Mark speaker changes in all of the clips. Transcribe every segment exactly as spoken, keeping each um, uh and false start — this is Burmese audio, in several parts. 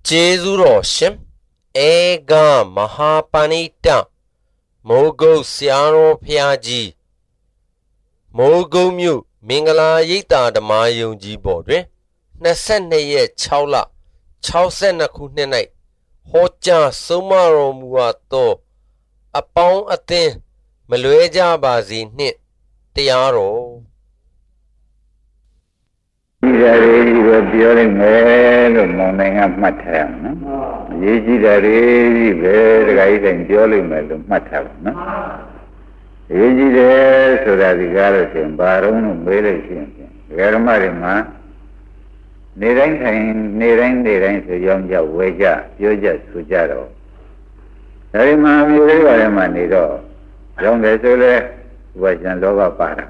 Speaker 1: Jezuro Shim Ega Mahapanita Mogo Siaro Piaji Mogo Mu Mingala Yita the Mayung G Bodre Nasene ye Chaula Chausena Kunenai Hocha Sumaro Muato Upon a thing Malueja Bazi Nit Tiaro
Speaker 2: Building well, morning of Matam. Yeji the very right and jolly mel of Matam. Yeji there so that the garrison, Baron, Village, Vermarima, Niran, Niran, Niran, so young Yawaja, Yoja Sujaro. Narima, Muriamanido, young Vesole was in Loga Para.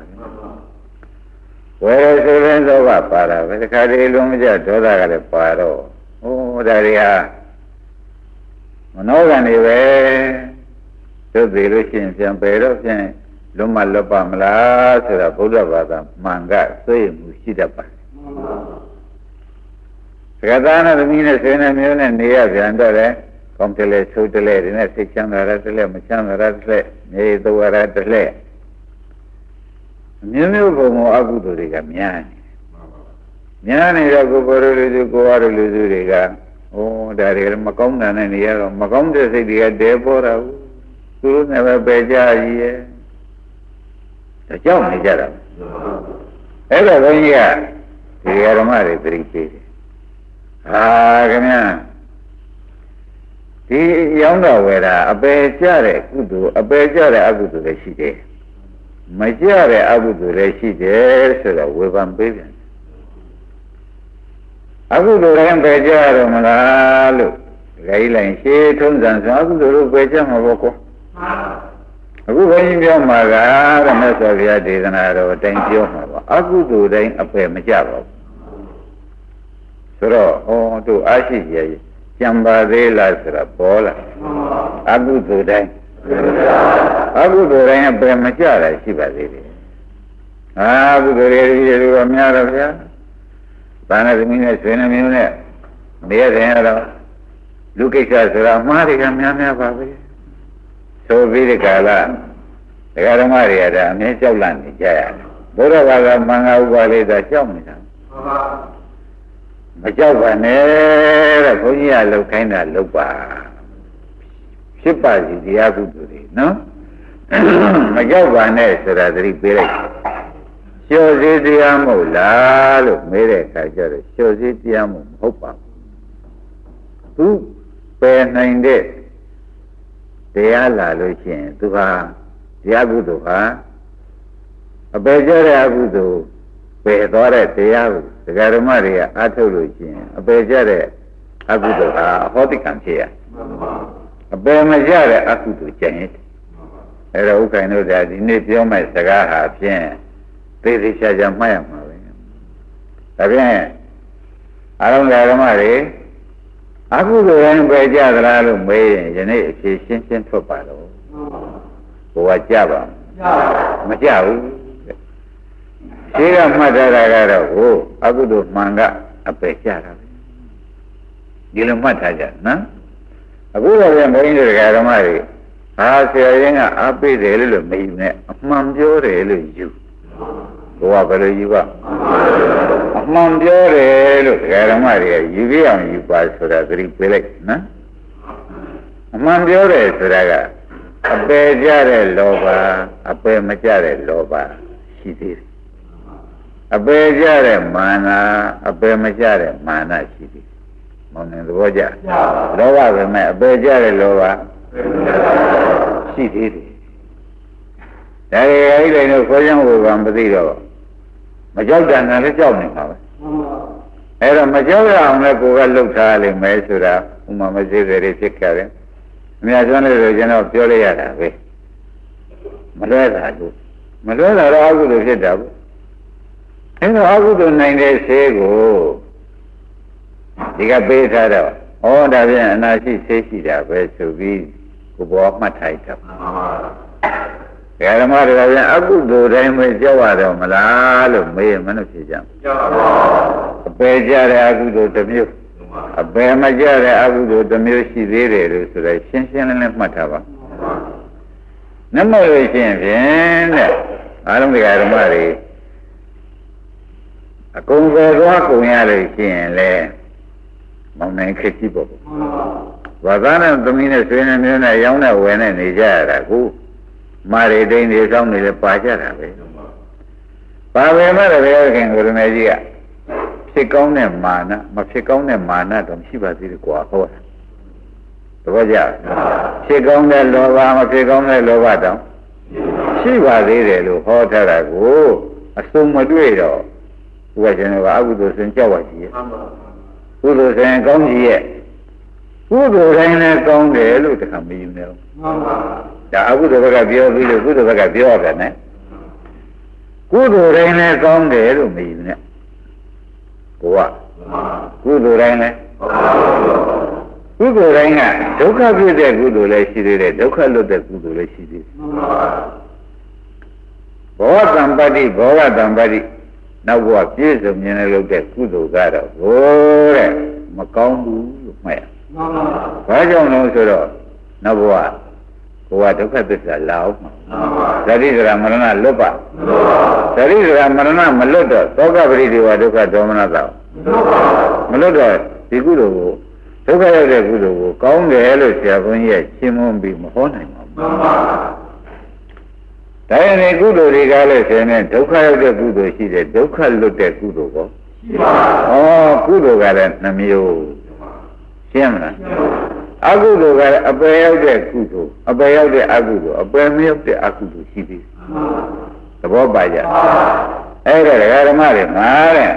Speaker 2: Where is the land of Apara? With the Cadilumja, Doda Paro. Oh, Daria. No one anyway. To the Russians and Peros, Luma Lopamla, to the Buddha Manga, so you Mushidapa. Gadana, the Minas Enamion and Nia Vandare, come to let so to let in a section of Rattler, Machan Rattler, nay, the Rattler. Mimu como agudo de Gamiani. Miani la Goboro de Goar Luzuriga, oh, Dario Macomna and Yellow Macomda said he had Deborah, who never beja ye. The John is Adam. Ever one year, the Yaramari three pieces. Ah, Gamian. The younger weather, a beja, a beja, a good to the city. Majare Abu Reshi there, so that Weban Billion. Abu Duran Bejar Malalu, Gaila and Shetons and Abu Duru Beja Mavoko. Abu Benjamin Maga, and Nasavia did an arrow, thank you. Abu Duran a pay Majaro. So, oh, to Ashi, Jamba de Lasra, Bola, Abu Duran. Abu Duran Bremachara, she was it. Abu Duran, Miaravia, Panamina, Svenamina, Mia, Lucas, Marica, Miamia, Babi. So be the Gala, the Garamaria, Nature Land, Jaya. Boraga Manga Valley, the Chomina. Majava Nera, Punya, Lucana, Lupa. Shipazi, the Abu Duri, no? Majavane, so that three periods. Shows it the Amo, Lalo, Mere, shows it the Amo, Hopa. Two pen nine days. They are Laluchin, to her, the Abu Duha, a Bejar Abu, Pedore, the Abu, the Garamaria, Atoluchin, a Bejar Abu Duha, Hoticancia. A bear majare aku to change. Era uka no that in it your my saga pien. Pretty shaja maya. Again, I don't let marry. Aku to run by Jadra way and a shin for Palo. What Java? Majau. Sira Madara, oh, Abu do manga a pechara. Gilumataja, no? A good of going to the Garamari. I say, I pay the little maid, Mam Jore, you. Whoever you are. Mam Jore, Garamari, you be on you pass for a three pellet, no? Mam Jore, Suraga. A Bejare Loba, a Pemachare Loba, she did. A Bejare Mana, a Pemachare Mana, she did. Monin the Voja. Loa, a Bejare Loa. She did it. That I know for young one, but the Majorca and the job. Era Majorca on a Google look at him, Mesura, whom I must say very sick carrying. Me as one of the general Pioliata. Maluela, Maluela, I would have said that. And I would have nine days ago. They got better. All that and I see safety that way to be who walk my title. Garamari, I could do them with Jawada, Malalo, May, Manusijam. A Bejar, I could do the milk. အပယ်မကြတဲ့အကုသိုလ်တစ်မျိုးရှိသေးတယ်လို့ဆိုတော့ရှင်းရှင်းလင်းလင်းမှတ်ထားပါနမလို့ရှင်းဖြင့်တဲ့အားလုံးတရားဓမ္မတွေအကုန်ပဲသွားကုန်ရလို့ရှင်းရင်လေမောင်နိုင်ခက်ကြည့်ပေါ့ဘာသာနဲ့သမီးနဲ့ဆွေးနွေးမျိုးနဲ့ရောင်းနဲ့ဝယ်နဲ့နေကြရတာကိုမာရီတိန်တွေစောင်းနေလဲပါကြတာပဲပါပဲမဲ့ဘယ်ခင်ကိုရမေကြီးကဖြစ်ကောင်းတဲ့မာနမဖြစ်ကောင်းတဲ့မာနတော့ရှိပါသေးတယ်ကွာဟောတာတပည့်ကြဖြစ်ကောင်းတဲ့လောဘမဖြစ်ကောင်းတဲ့လောဘတော့ရှိပါသေးတယ်လို့ဟောထားတာကိုအစုံမတွေ့တော့ဘုရားရှင်ကအကုသိုလ်စဉ်ကြောက်ပါကြီးရဲ့ကုသိုလ်စဉ်ကောင်းကြီးရဲ့ကုသိုလ်တိုင်းလည်းကောင်းတယ်လို့တခါမယူနေဘူးမှန်ပါဒါအကုသိုလ်ဘက်ကပြောပြီးလို့ကုသိုလ်ဘက်ကပြောရတယ်နဲ့ကုသိုလ်တိုင်းလည်းကောင်းတယ်လို့မယူနဲ့ဘုရားကုသိုလ်တိုင်းလည်းကုသိုလ်တိုင်းကဒုက္ခဖြစ်တဲ့ကုသိုလ်လည်းရှိသေးတယ်ဒုက္ခလွတ်တဲ့ကုသိုလ်လည်းရှိသေးတယ်ဘောဓံပတ္တိဘောဂတံပတ္တိနောက်ဘဝပြည့်စုံမြင်လို့တဲ့ကုသိုလ်ကတော့ဟိုးတဲ့မကောင်းဘူးလို့မှတ်ရမှန်ပါဘာကြောင့်လဲဆိုတော့နောက်ဘဝဘဝဒုက္ခသစ္စာလာအောင်မှန်ပါသတိစရာမရဏလွတ်ပါသတိစရာမရဏမလွတ်တော့သောကပရိဒေဝဒုက္ခဒေါမနတောမလွတ်တော့ဒီကုသိုလ်ကိုဒုက္ခရောက်တဲ့ကုသိုလ်ကိုကောင်းတယ်လို့ဆရာဘုန်းကြီးရဲ့ရှင်းမပြီးမဟောနိုင်ပါဘူးမှန်ပါဒါရင်ဒီကုသိုလ်တွေကလည်းဆင်းနေဒုက္ခရောက်တဲ့ကုသိုလ်ရှိတယ်ဒုက္ခလွတ်တဲ့ကုသိုလ်ကောရှိပါဘူးဩကုသိုလ်ကလည်းနှမျိုးရှင်းမလားအကုသိုလ်ကလည်းအပယ်ရောက်တဲ့ကုသိုလ်အပယ်ရောက်တဲ့အကုသိုလ်အပယ်မရောက်တဲ့အကုသိုလ်ရှိသေးသဘောပါကြအဲ့ဒါဓမ္မတွေမှာတဲ့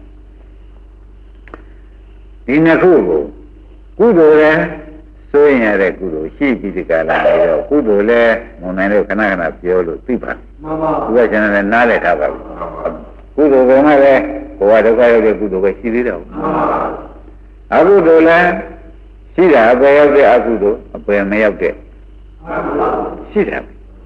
Speaker 2: ဒီနှစ်ခုကိုကုသိုလ်လည်းဆိုရင်ရတဲ့ကုသိုလ်ရှိပြီးဒီကလာပြီးတော့ကုသိုလ်လည်းမုံနိုင်လို့ခဏခဏပြောလို့သိပါမှန်ပါဘုရားရှင်လည်းနားလည်ထားပါဘူးကုသိုလ်ကလည်းဘဝဒုက္ခရောက်တဲ့ကုသိုလ်ပဲရှိသေးတယ်မှန်ပါအကုသိုလ်လည်းရှိတာအပယ်ရောက်တဲ့အကုသိုလ်အပယ်မရောက်တဲ့ရှိတယ်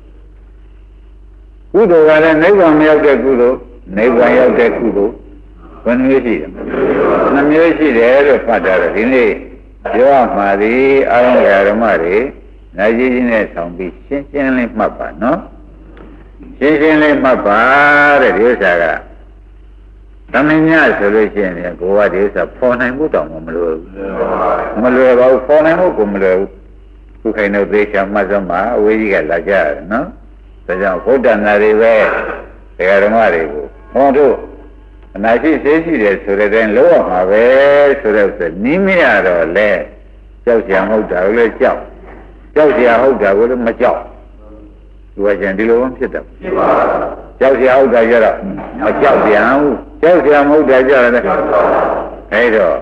Speaker 2: ကုသိုလ်ကလည်းနိဗ္ဗာန်မရောက်တဲ့ကုသိုလ်နိဗ္ဗာန်ရောက်တဲ့ကုသိုလ်ဘယ်နှမျိုးရှိတယ်နှမျိုးရှိတယ်လို့ဖတ်တာတော့ဒီနေ့ပြောရမှာဒီအာရုံဓမ္မတွေနိုင်ကြီးကြီးနဲ့ဆောင်ပြီးရှင်းရှင်းလေးမှတ်ပါနော်ရှင်းရှင်းလေးမှတ်ပါတဲ့ဒီဥစ္စာကသမင်ညဆိုလို့ရှိရင်ကိုကဒီဥစ္စာဖော်နိုင်မှုတောင်မလွယ်ဘူးမလွယ်ပါဘူးဖော်နိုင်မှုကိုမလွယ်ဘူးခုခိုင်တော့သေချာမှတ်စမ်းပါအဝေးကြီးကလာကြတယ်နော်ဒါကြောင့်ဘုဒ္ဓနာတွေပဲတရားဓမ္မတွေကိုဟောတို့အနာရှိသေးရှိတယ်ဆိုတဲ့တိုင်းလောရမှာပဲဆိုတဲ့ဥစ္စာနီးမရတော့လဲကြောက်ကြံဟုတ်တာကိုလည်းကြောက်ကြောက်ကြဟုတ်တာကိုလည်းမကြောက်ဒီဝကျန်ဒီလိုမှဖြစ်တယ်ဖြစ်ပါဘူးကြောက်ကြဟုတ်တာကြတော့မကြောက်ပြန်ဘူးကြောက်ကြမဟုတ်တာကြတော့အဲ့တော့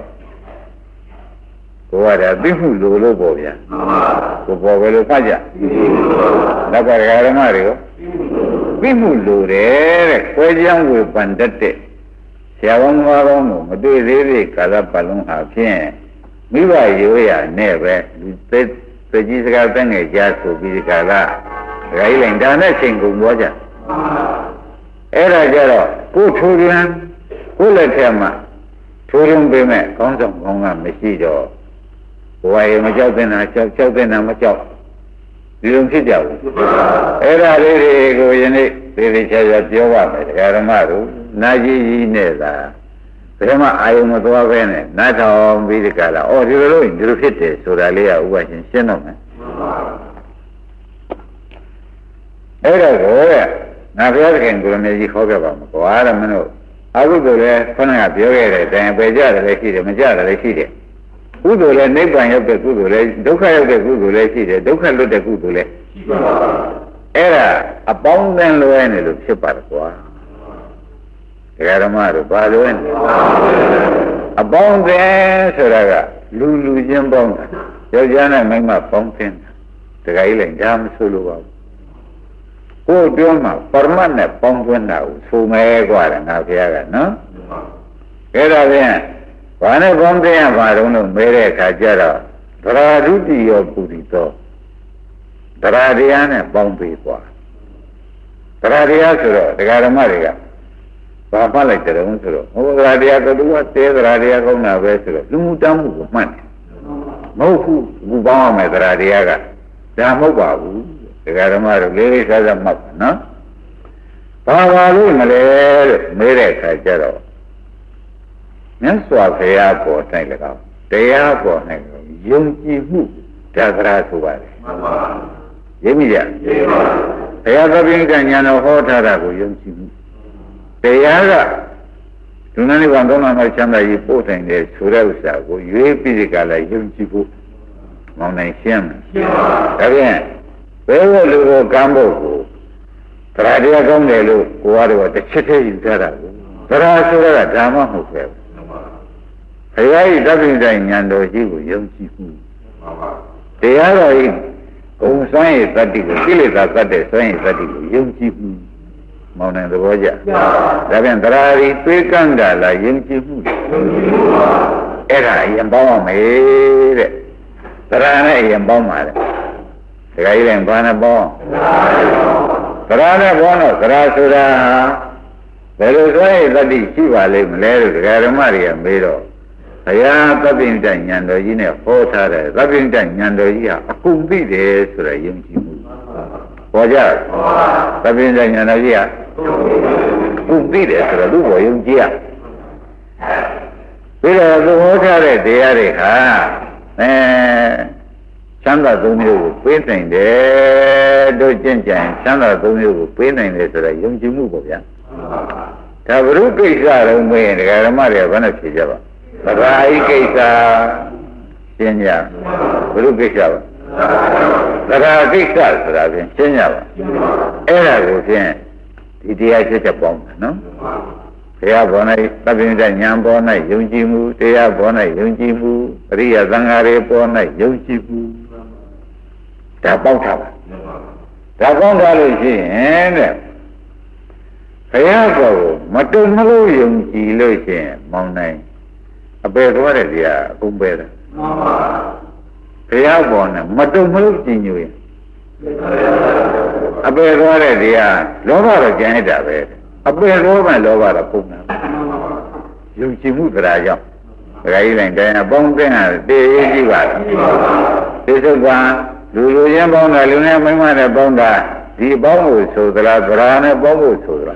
Speaker 2: ကိုယ်ကသိမှုလိုလို့ပေါ့ဗျာကိုပေါ်ပဲလို့ဖတ်ကြနောက်ကဓမ္မတွေကိုသိမှုလိုတယ်တဲ့ခွဲချမ်းဝေပန်တတ်တဲ့ဆရာဝန်တော်ကောင်းကိုမတွေ့သေးသေးကာလပတ်လုံးဟာဖြင့်မိဘရိုးရနဲ့ပဲလူသက်တကြီးစကားတက်ငယ်ကြားဆိုပြီးဒီကာလဒကာကြီးလိုက်ဒါနဲ့ချိန်ကုန်သွားကြအဲ့ဒါကြတော့ကိုထိုးရန်ကိုလက်ထက်မှာထိုးရန်ပေးမဲ့ကောင်းဆောင်ကောင်းကမရှိတော့ဘဝရေမကြောက်တဲ့နာကြောက်ကြောက်တဲ့နာမကြောက်ဒီလိုဖြစ်ကြဘူးအဲ့ဒါလေးတွေကိုယနေ့သေသေးချာချာပြောပါမယ်ဓမ္မတို့နာကြီးကြီးနဲ့သာဘယ်မှအာယုံမသွားပဲနဲ့နားထောင်ပြီးဒီကလာအော်ဒီလိုလို့ဒီလိုဖြစ်တယ်ဆိုတာလေးကဥပရှင်ရှင်းတော့မယ်အဲ့ဒါကိုငါဘုရားခင်ကိုရမေကြီးခေါ်ခဲ့ပါမှာကွာတဲ့မင်းတို့အကုသိုလ်လည်းခဏကပြောခဲ့တဲ့အတိုင်းပဲကြတယ်လည်းရှိတယ်မကြတယ်လည်းရှိတယ်ကုသိုလ်လည်းနိဗ္ဗာန်ရောက်တဲ့ကုသိုလ်လည်းဒုက္ခရောက်တဲ့ကုသိုလ်လည်းရှိတယ်ဒုက္ခလွတ်တဲ့ကုသိုလ်လည်းရှိပါပါအဲ့ဒါအပေါင်းအသင်းလွဲနေလို့ဖြစ်ပါတယ်ကွာတရားဓမ္မတို့ဘာလွဲနေအပေါင်းအသင်းဆိုတာကလူလူချင်းပေါင်းတာယောက်ျားနဲ့မိန်းမပေါင်းသင်းတာတရားကြီးလည်းဒါမဆိုလို့ပါဘူးကိုယ်တွင်းမှာပရမတ်နဲ့ပေါင်းသွင်းတာကိုဆိုမဲกว่าတယ်ငါဘုရားကနော်အဲ့ဒါဖြင့်ဘာနဲ့ပေါင်းသင်းရပါတော့လို့မဲတဲ့အခါကျတော့သရာဓုတိယောပုရိသောသရာတရားနဲ့ပေါင်းပေးกว่าသရာတရားဆိုတော့တရားဓမ္မတွေကဘာမှလိုက်တယ်ဆိုတော့ဟိုသရာတရားကတူကတဲသရာတရားကောင်းတာပဲဆိုတော့လူမှုတမ်းမှုကိုမှတ်တယ်မဟုတ်ဘူးအခုပေါင်းရမယ်သရာတရားကဒါမဟုတ်ပါဘူးဒကာဓမ္မတို့လေးလေးစားစားမှတ်ပါနော်ဘာပါလို့မလဲလို့မေးတဲ့အခါကျတော့မြတ်စွာဘုရားပေါ်၌၎င်းတရားပေါ်၌ယုံကြည်မှုဒါသရာဆိုပါတယ်မှန်ပါရင်းမိကြရင်းပါဘုရားသခင်ကညာတော်ဟောထားတာကိုယုံကြည်မှုတရားကဒုနနိဗ္ဗာန်သုံးလမ်းချမ်းသာရေးပို့တိုင်းတဲ့ဆိုတဲ့ဥစ္စာကိုရွေးပြီးဒီကလာယုံကြည်ဖို့မောင်းနိုင်ရှင်းမယ်ရှင်းပါဒါဖြင့်ဘယ်လိုလူကိုကမ်းဖို့ကိုသရတရားကောင်းတယ်လို့ကိုကတော့တစ်ချက်တည်းယူထားတာကိုသရဆိုတာကဓမ္မမဟုတ်ပဲဘုရားဤသဗ္ဗညဉာဏ်တော်ကြီးကိုယုံကြည်မှုတရားတော်ဤဂုံစွမ်းရည်တတ္တိကိုကိလေသာတတ်တဲ့စွမ်းရည်တတ္တိကိုယုံကြည်မှုမောင်းနိုင်သဘောကျဒါပြန်သရာရီတွေးကန်းတာလားယုံကြည်မှုအဲ့ဒါအရင်ပေါင်းရမယ်တဲ့သရာနဲ့အရင်ပေါင်းပါလေဒကာကြီးလည်းဘာနဲ့ပေါင်းသရာနဲ့ပေါင်းတော့သရာဆိုတာဘယ်လိုစွမ်းရည်တတ္တိရှိပါလိမ့်မလဲလို့ဒကာဓမ္မတွေကမေးတော့ဘုရားသဗ္ဗညဉာဏ်တော်ကြီးနဲ့ဟောထားတယ်သဗ္ဗညဉာဏ်တော်ကြီးဟာအကုန်သိတယ်ဆိုရယုံကြည်မှုပေါ်ကြသဗ္ဗညဉာဏ်တော်ကြီးဟာအကုန်သိတယ်ဆိုတော့သူ့ဘောယုံကြည်ရပြီးတော့သူဟောထားတဲ့တရားတွေဟာအဲချမ်းသာသုံးမျိုးကိုပေးနိုင်တယ်တို့ကျင့်ကြံချမ်းသာသုံးမျိုးကိုပေးနိုင်တယ်ဆိုတော့ယုံကြည်မှုပေါ့ဗျာဒါဘုရုကိစ္စတော့မင်းဒကာဓမ္မတွေကဘာနဲ့ဖြေကြပါသရာဤကိစ္စရှင်းကြဘုရုကိစ္စပါသရာကိစ္စဆိုတာဖြင့်ရှင်းကြပါအဲ့ဒါကိုဖြင့်ဒီတရားချက်ချက်ပေါင်းတယ်နော်ဘုရားဘော၌သဗ္ဗညဉာဏ်ဘော၌ယုံကြည်မှုတရားဘော၌ယုံကြည်မှုအရိယသံဃာတွေဘော၌ယုံကြည်မှုဒါပေါက်ထားပါဒါပေါက်ထားလို့ရှိရင်တဲ့ဘုရားကိုမတုံမလို့ယုံကြည်လို့ရှိရင်မောင်းနိုင်အပေသွားတဲ့တရားအကုန်ပဲတယ်မှန်ပါဘုရားပေါ်နဲ့မတုံမလို့ကြည်ညိုရင်အပေသွားတဲ့တရားလောဘတော့ကျန်ရတာပဲအပေလောဘလောဘတော့ပုံနာယုံကြည်မှုတရားကြောင့်ဒကာကြီးတိုင်းတိုင်းအပေါင်းအသင်းဟာတည်ရည်ကြီးပါသိစုကလူလူချင်းပေါင်းတာလူနဲ့မိမနဲ့ပေါင်းတာဒီပေါင်းဖို့ဆိုသလားသရာနဲ့ပေါင်းဖို့ဆိုသလား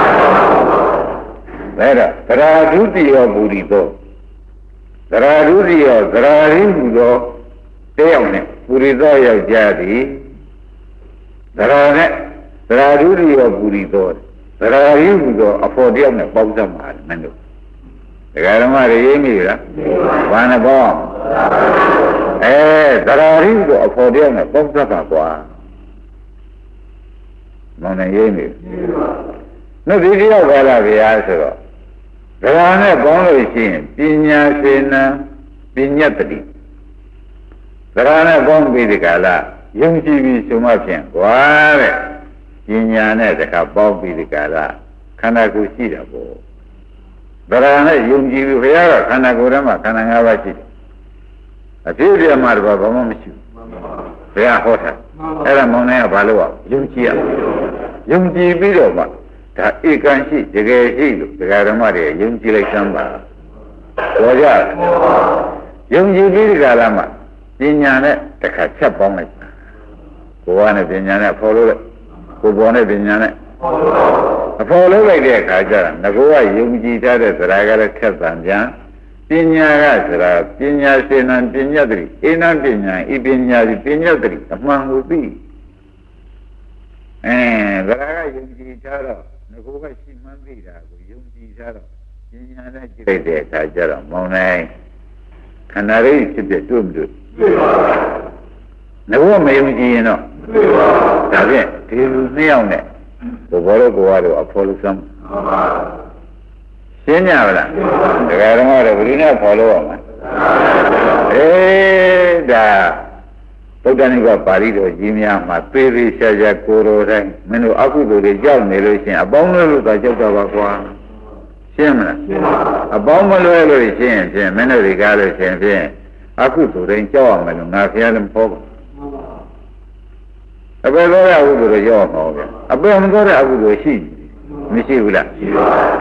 Speaker 2: ဒါတော့သရာဒုတိယဘူရိသောသရာဒုတိယသရာရင်းဟူသောတယောက်နဲ့ဘူရိသောယောက်ျားသည်သရာနဲ့သရာဒုတိယဘူရိသောသရာရင်းဟူသောအဖို့တယောက်နဲ့ပေါင်းစပ်မှာမင်းတို့ဒကာဓမ္မတွေရေးမိလားဘာနဲ့ပေါင်းအဲသရာရင်းဟူသောအဖို့တယောက်နဲ့ပေါင်းစပ်ပါကွာမောင်နေရေးမိနှုတ်ဒီတယောက်ကလာဗျာဆိုတော့ဒရာနဲ့ပေါင်းလို့ရှိရင်ပညာစေနံပညတ္တိဒရာနဲ့ပေါင်းပြီးဒီကလာယုံကြည်ပြီးဆိုမှဖြင့်ကွာတဲ့ပညာနဲ့တခါပေါင်းပြီးဒီကလာခန္ဓာကိုယ်ရှိတာပေါ့ဒရာနဲ့ယုံကြည်ပြီးဘုရားကခန္ဓာကိုယ်ထဲမှာခန္ဓာ၅ပါးရှိတယ်အဖြစ်အပျက်မှာတော့ဘာမှမရှိဘူးဘုရားဟောတာအဲ့ဒါမောင်နိုင်ကဘာလို့อ่ะယုံကြည်ရယုံကြည်ပြီးတော့မှဒါဧကံရှိတကယ်ရှိလို့ဒကာဓမ္မတွေယုံကြည်လိုက်စမ်းပါတော်ကြယုံကြည်ပြီးဒီကလာမှပညာနဲ့တခါချက်ပေါင်းလိုက်ကိုယ်ကနဲ့ပညာနဲ့ဖော်လို့ကိုယ်ပေါ်နဲ့ပညာနဲ့အဖော်လို့လိုက်တဲ့အခါကျတော့ငကိုကယုံကြည်ထားတဲ့သရာကလည်းထက်သန်ပြန်ပညာကဆိုတာပညာစေနံပညာတိအိနံပညာဤပညာဒီပညာတိအမှန်ကိုသိအဲသရာကယုံကြည်ထားတော့ငကိုကရှိမှန်းသိတာကိုယုံကြည်ထားတော့ပညာနဲ့ကြည့်လိုက်တဲ့အခါကျတော့မောင်နိုင်ခန္ဓာလေးဖြစ်ဖြစ်တွေ့မတွေ့တွေ့ပါဘူးငကိုမယုံကြည်ရင်တော့တွေ့ပါဘူးဒါဖြင့်ဒီလူနှစ်ယောက်နဲ့ဘုဘောရောကိုကတော့အဖော်လို့စမ်းမှန်ပါရှင်းကြပါလားဒကာဓမ္မတို့ဘယ်နည်းဖော်လို့ရမှာအေးဒါဗုဒ္ဓနိဗ္ဗာန်ပါဠိတော်ကြီးများမှာသေသေးရှာရှာကိုယ်တော်တိုင်းမင်းတို့အကုသိုလ်တွေကြောက်နေလို့ရှိရင်အပေါင်းလို့လို့သာကြောက်တာပါကွာရှင်းမလားအပေါင်းမလွဲလို့ရှိရင်ဖြင့်မင်းတို့တွေကားလို့ရှိရင်ဖြင့်အကုသိုလ်တိုင်းကြောက်ရမယ်လို့ငါဖျားလည်းမဖော်ဘူးအပေသောတဲ့အကုသိုလ်တွေကြောက်မှာဗျာအပေမသောတဲ့အကုသိုလ်ရှိမရှိဘူးလားရှိပါဘူး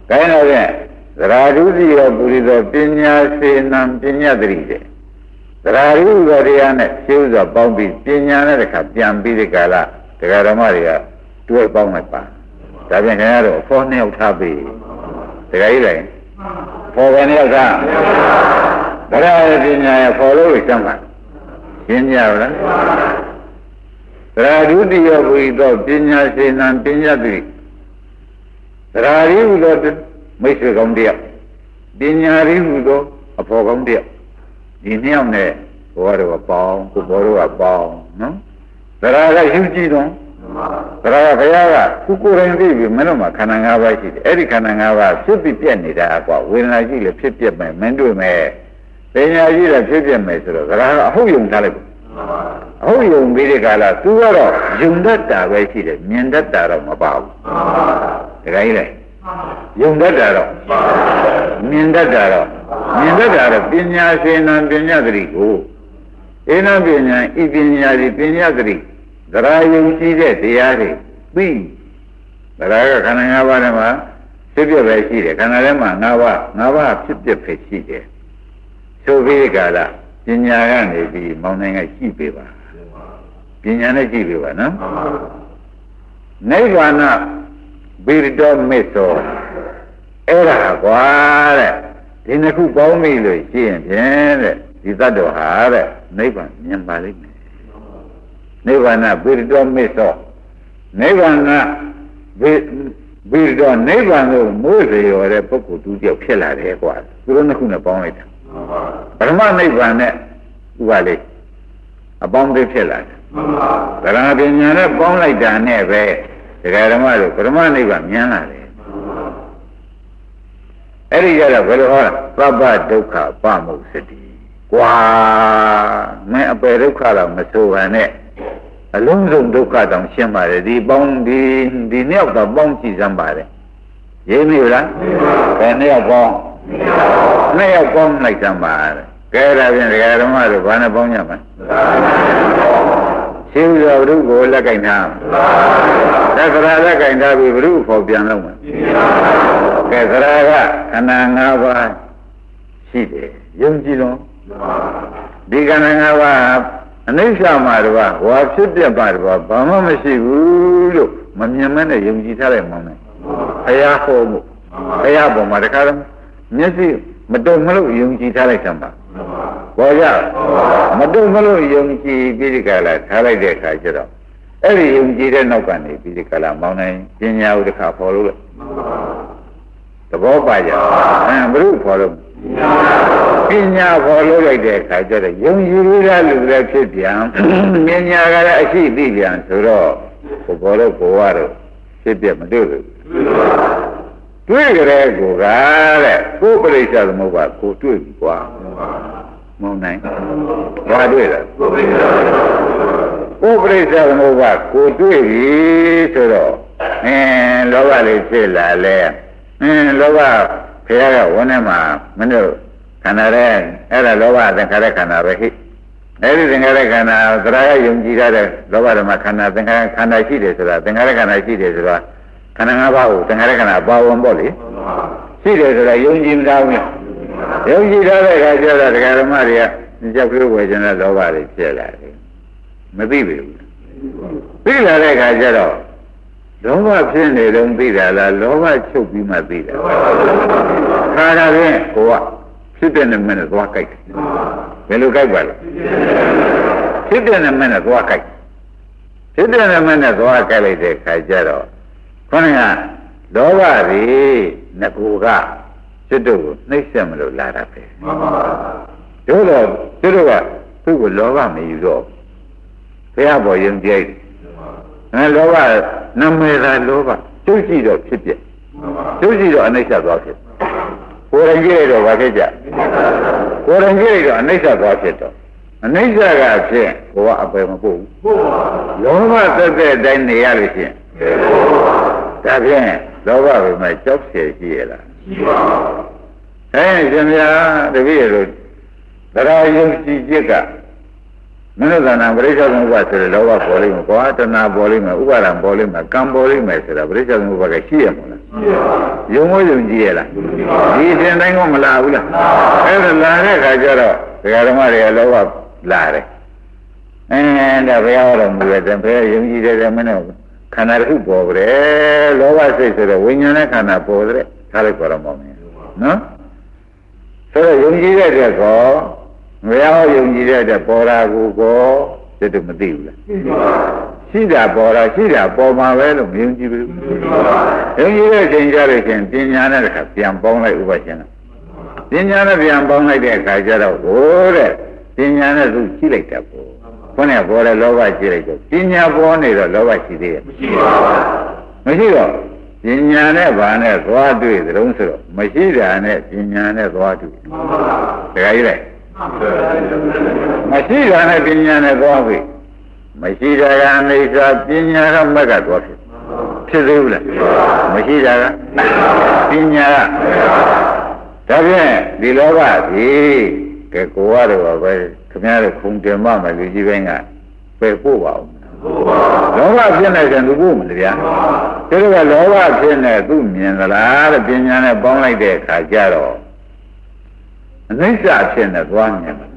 Speaker 2: ကိုင်းတော့ဖြင့်သရာဓုတိယပုရိသောပညာစေနံပညာတတိတဲ့သရာဓုသောတရားနဲ့ရှင်းဥစွာပေါင်းပြီးပညာနဲ့တခါပြန်ပြီးဒီကာလတရားဓမ္မတွေကတွဲပေါင်းလိုက်ပါဒါဖြင့်ခင်ဗျားတို့ဖောနှစ်ယောက်ထားပြီးတရားကြီးလိုက်ဖောယ်နှစ်ယောက်ထားသရာပညာရဲ့ဖော်လို့စမ်းပါရှင်းကြပါလားသရာဓုတိယပုရိသောပညာစေနံပညာတတိသရာဓုသောမိတ်ဆွေကောင်းတယောက်ပညာရည်ဟူသောအဖော်ကောင်းတယောက်ဒီနှစ်ယောက်နဲ့ဘဝတော်ကပေါင်းကိုဘောတော်ကပေါင်းနော်သရကယူကြည့်တော့သရကဘုရားကကုကိုယ်ရင်သိပြီမင်းတို့မှာခန္ဓာ၅ပါးရှိတယ်အဲ့ဒီခန္ဓာ၅ပါးဖြစ်ပြီးပြက်နေတာကွာဝေဒနာရှိလည်းဖြစ်ပြက်မယ်မင်းတို့မယ်ပညာရှိလည်းဖြစ်ပြက်မယ်ဆိုတော့သရကအဟုတ်ယုံထားလိုက်အဟုတ်ယုံပြီးဒီကလာသူကတော့ယုံတတ်တာပဲရှိတယ်မြင်တတ်တာတော့မပါဘူးတကယ်ကြီးလေယုံတတ်တာတော့မြင်တတ်တာတော့မြင်တတ်တာတော့ပညာစေနံပညာတတိကိုဧနပညာဤပညာဒီပညာတတိသရာယုံကြည်တဲ့တရားတွေပြီးသရာကခန္ဓာ၅ပါးထဲမှာဖြစ်ပြပဲရှိတယ်ခန္ဓာထဲမှာ၅ပါး၅ပါးဖြစ်ပြပဲရှိတယ်ဆိုပြီးကြလားပညာကနေပြီးမောင်နိုင်ကရှိပေးပါပညာနဲ့ရှိပေးပါနော်နိဗ္ဗာန်ဘိရတော်မေသောအဲ့ဒါကွာတဲ့ဒီနှစ်ခုပေါင်းပြီလို့ရှိရင်ဖြင့်တဲ့ဒီသတ္တဝါဟာတဲ့နိဗ္ဗာန်မြင်ပါလိမ့်မယ်နိဗ္ဗာန်ဘိရတော်မေသောနိဗ္ဗာန်ဘိဘိရတော်နိဗ္ဗာန်ကိုမိုးစေရတဲ့ပုဂ္ဂိုလ်တူတယောက်ဖြစ်လာတယ်ကွာသူတို့နှစ်ခုနဲ့ပေါင်းလိုက်တာပရမနိဗ္ဗာန်နဲ့ဥပါလိအပေါင်းသေးဖြစ်လာတယ်သရဏပညာနဲ့ပေါင်းလိုက်တာနဲ့ပဲတရားဓမ္မတို့ပရမနိဗ္ဗာန်မြင်လာတယ်အဲ့ဒီကြတော့ဘယ်လိုဟောသဗ္ဗဒုက္ခပမုစတိကွာမင်းအပယ်ဒုက္ခတော့မဆိုပါနဲ့အလုံးစုံဒုက္ခတောင်ရှင်းပါတယ်ဒီပေါင်းဒီဒီနှစ်ယောက်တော့ပေါင်းကြည့်စမ်းပါတယ်ရေးမိလားဘယ်နှစ်ယောက်ပေါင်းနှစ်ယောက်ပေါင်းလိုက်စမ်းပါတယ်ကဲဒါဖြင့်တရားဓမ္မတို့ဘာနဲ့ပေါင်းကြမှာရှင်းသောဘုရုကိုလက်ကင်ထားသက္ကရာလက်ကင်ထားပြီးဘုရုခေါ်ပြန်လို့မှာကဲသရကခန္ဓာ၅ပါးရှိတယ်ယုံကြည်လုံးဒီခန္ဓာ၅ပါးအနိစ္စမှာတော့ဝါဖြစ်ပြပါတော့ဘာမှမရှိဘူးလို့မမြင်မနဲ့ယုံကြည်ထားလိုက်မှန်းမယ်ဘုရားဟောမှုဘုရားပေါ်မှာတခါတော့မျက်စိမတုံမလို့ယုံကြည်ထားလိုက်သမ်းပါဘောရမတုံမလို့ယုံကြည်ပြီးဒီကလာထားလိုက်တဲ့အခါကျတော့အဲ့ဒီယုံကြည်တဲ့နောက်ကနေပြီးဒီကလာမောင်းနိုင်ပညာဥဒ္ဒခဖော်လို့သဘောပါကြအဲဘုရုဖော်လို့ပညာဖော်လို့လိုက်တဲ့အခါကျတော့ယုံကြည်ရတဲ့လူတွေဖြစ်ပြန်ပညာကလည်းအရှိသိပြန်ဆိုတော့ဘဘောတော့ဘဝတော့ဖြစ်ပြမတွေ့ဘူးတွေ့ကြတဲ့ကိုကတဲ့ကိုယ်ပြိဿသမုပ္ပါကိုတွေ့ပြီကွာမောင်းနိုင်ဘာတွေ့လဲကိုယ်ပြိဿသမုပ္ပါကိုတွေ့ပြီဆိုတော့အင်းလောဘလေးဖြစ်လာလဲအင်းလောဘဖခင်ကဝန်းထဲမှာမင်းတို့ခန္ဓာတဲ့အဲ့ဒါလောဘသင်္ခါရခန္ဓာပဲဟိအဲ့ဒီသင်္ခါရခန္ဓာသရယယုံကြည်ရတဲ့လောဘဓမ္မခန္ဓာသင်္ခါရခန္ဓာရှိတယ်ဆိုတာသင်္ခါရခန္ဓာရှိတယ်ဆိုတာခန္ဓာ၅ပါးကိုသင်္ခါရခန္ဓာပါဝင်ပေါ့လေရှိတယ်ဆိုတာယုံကြည်မသားဘူးယုံကြည်ထားတဲ့အခါကျတော့ဒကာဓမ္မတွေကကြောက်ကြွဝေကျင်တဲ့လောဘတွေဖြစ်လာတယ်မသိပြီဘူးသိလာတဲ့အခါကျတော့လောဘဖြစ်နေတော့သိတာလားလောဘချုပ်ပြီးမှသိတာခါတာဖြင့်ကိုကဖြစ်တဲ့နဲ့မနဲ့သွားကြိုက်တယ်ဘယ်လိုကြိုက်ပါလဲဖြစ်တဲ့နဲ့မနဲ့သွားကြိုက်ဖြစ်တဲ့နဲ့မနဲ့သွားကြိုက်လိုက်တဲ့အခါကျတော့ခေါင်းကလောဘတွေငကူကကျွတ်တို့ကိုနှိမ့်ဆက်မလို့လာတာပဲတို့တော့ကျွတ်တို့ကသူ့ကိုလောဘမယူတော့ဘုရားပေါ်ယုံကြည်အဲလောဘနာမည်သာလောဘကျုပ်ကြည့်တော့ဖြစ်ပြကျုပ်ကြည့်တော့အနိစ္စသွားဖြစ်ကိုယ်ရင်ကြည့်လိုက်တော့ဘာဖြစ်ကြကိုယ်ရင်ကြည့်လိုက်တော့အနိစ္စသွားဖြစ်တော့အနိစ္စကဖြစ်ကိုကအပယ်မပို့ဘူးလောဘသက်သက်တိုင်းနေရလို့ရှိရင်ဒါဖြင့်လောဘပဲမဲ့ကြောက်เสียရှိရလားရှိပါဘူးအဲရှင်ဗျာတပည့်ရတို့သရယုံကြည်จิตကမနုဿာနာပရိစ္ဆေသမုပ္ပါဆိုတဲ့လောဘပေါ်လိမ့်မယ်ကွာတဏှာပေါ်လိမ့်မယ်ဥပါဒံပေါ်လိမ့်မယ်ကံပေါ်လိမ့်မယ်ဆိုတာပရိစ္ဆေသမုပ္ပါကရှိရမလားယုံမယုံကြည်ရလားဒီအစဉ်တိုင်းကမလာဘူးလားအဲ့ဒါလာတဲ့ခါကျတော့ဒကာဓမ္မတွေကလောဘလာတယ်အဲဒါဘုရားတော်မူတဲ့ဘုရားယုံကြည်တဲ့မင်းတို့ခန္ဓာတစ်ခုပေါ်ကြတယ်လောဘစိတ်ဆိုတော့ဝိညာဉ်နဲ့ခန္ဓာပေါ်တဲ့ထားလိုက်ပါတော့မောင်နော်ဆိုတော့ယုံကြည်တဲ့အတွက်ကောဘုရားယုံကြည်တဲ့အတွက်ပေါ်တာကိုကောစိတ်တို့မသိဘူးလားရှိတာပေါ်တာရှိတာပေါ်မှာပဲလို့မယုံကြည်ဘူးယုံကြည်တဲ့အချိန်ကြလို့ချင်းပညာနဲ့တခါပြန်ပေါင်းလိုက်ဥပဒေရှင်ပညာနဲ့ပြန်ပေါင်းလိုက်တဲ့အခါကျတော့ဟိုတဲ့ပညာနဲ့သူရှိလိုက်တာပေါ့ခေါင်းနဲ့ပေါ်တဲ့လောဘရှိလိုက်တော့ပညာပေါ်နေတော့လောဘရှိသေးရဲ့မရှိပါဘူးမရှိတော့ပညာနဲ့ဘာနဲ့သွားတွေ့သလုံးဆိုတော့မရှိတာနဲ့ပညာနဲ့သွားတွေ့တခါကြီးလိုက်မရှိတာနဲ့ပညာနဲ့သွားတွေ့မရှိတာကအိဋ္ဌာပညာကမက်ကသွားဖြစ်ဖြစ်သေးဘူးလားမရှိတာကပညာကဒါဖြင့်ဒီလောဘကြီးကဲကိုရတော့ပဲခင်ဗျားတို့ခုံတင်မမယ်လူကြီးပိုင်းကပယ်ပို့ပါဦးလောဘဖြစ်နေတယ်လူပို့မလားဗျာသူတို့ကလောဘဖြစ်နေသူမြင်သလားတဲ့ပညာနဲ့ပေါင်းလိုက်တဲ့အခါကျတော့အနိစ္စဖြစ်နေသွားမြင်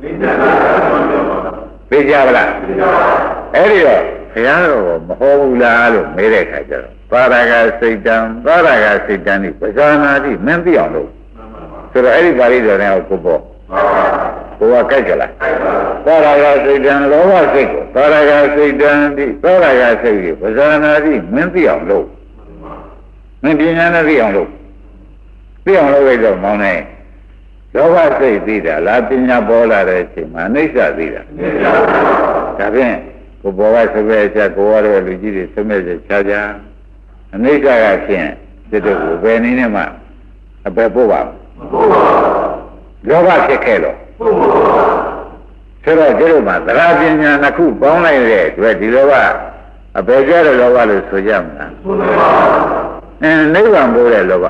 Speaker 2: သိကြပါလားအဲ့ဒီတော့ဘုရားတော်မဟောဘူးလားလို့မေးတဲ့အခါကျတော့သာရကစိတ်တံသာရကစိတ်တံဒီပဇာနာတိမင်းသိအောင်လို့ဆိုတော့အဲ့ဒီပါဠိတော်နဲ့ကိုပေါ့ကိုကကြိုက်ကြလားသာရကစိတ်တံလောဘစိတ်ကိုသာရကစိတ်တံဒီသာရကစိတ်ကိုပဇာနာတိမင်းသိအောင်လို့မင်းပညာနဲ့သိအောင်လို့သိအောင်လုပ်လိုက်တော့မောင်းနေလောဘစိတ်သိတာလားပညာပေါ်လာတဲ့အချိန်မှာအိဋ္ဌသိတာဒါဖြင့်ကိုဘောကဆိုပဲချက်ကိုရတဲ့လူကြီးတွေဆွမဲ့ချက်ခြားခြားအိဋ္ဌကဖြင့်စစ်တို့ကိုဘယ်နည်းနဲ့မှအပယ်ပို့ပါလောဘဖြစ်ခဲ့တော့ဆိုတော့ဒီလိုမှသရပညာနှစ်ခုပေါင်းလိုက်တဲ့အတွက်ဒီလောဘအပယ်ကျတဲ့လောဘလို့ဆိုကြမလားအင်းနိဗ္ဗာန်ပို့တဲ့လောဘ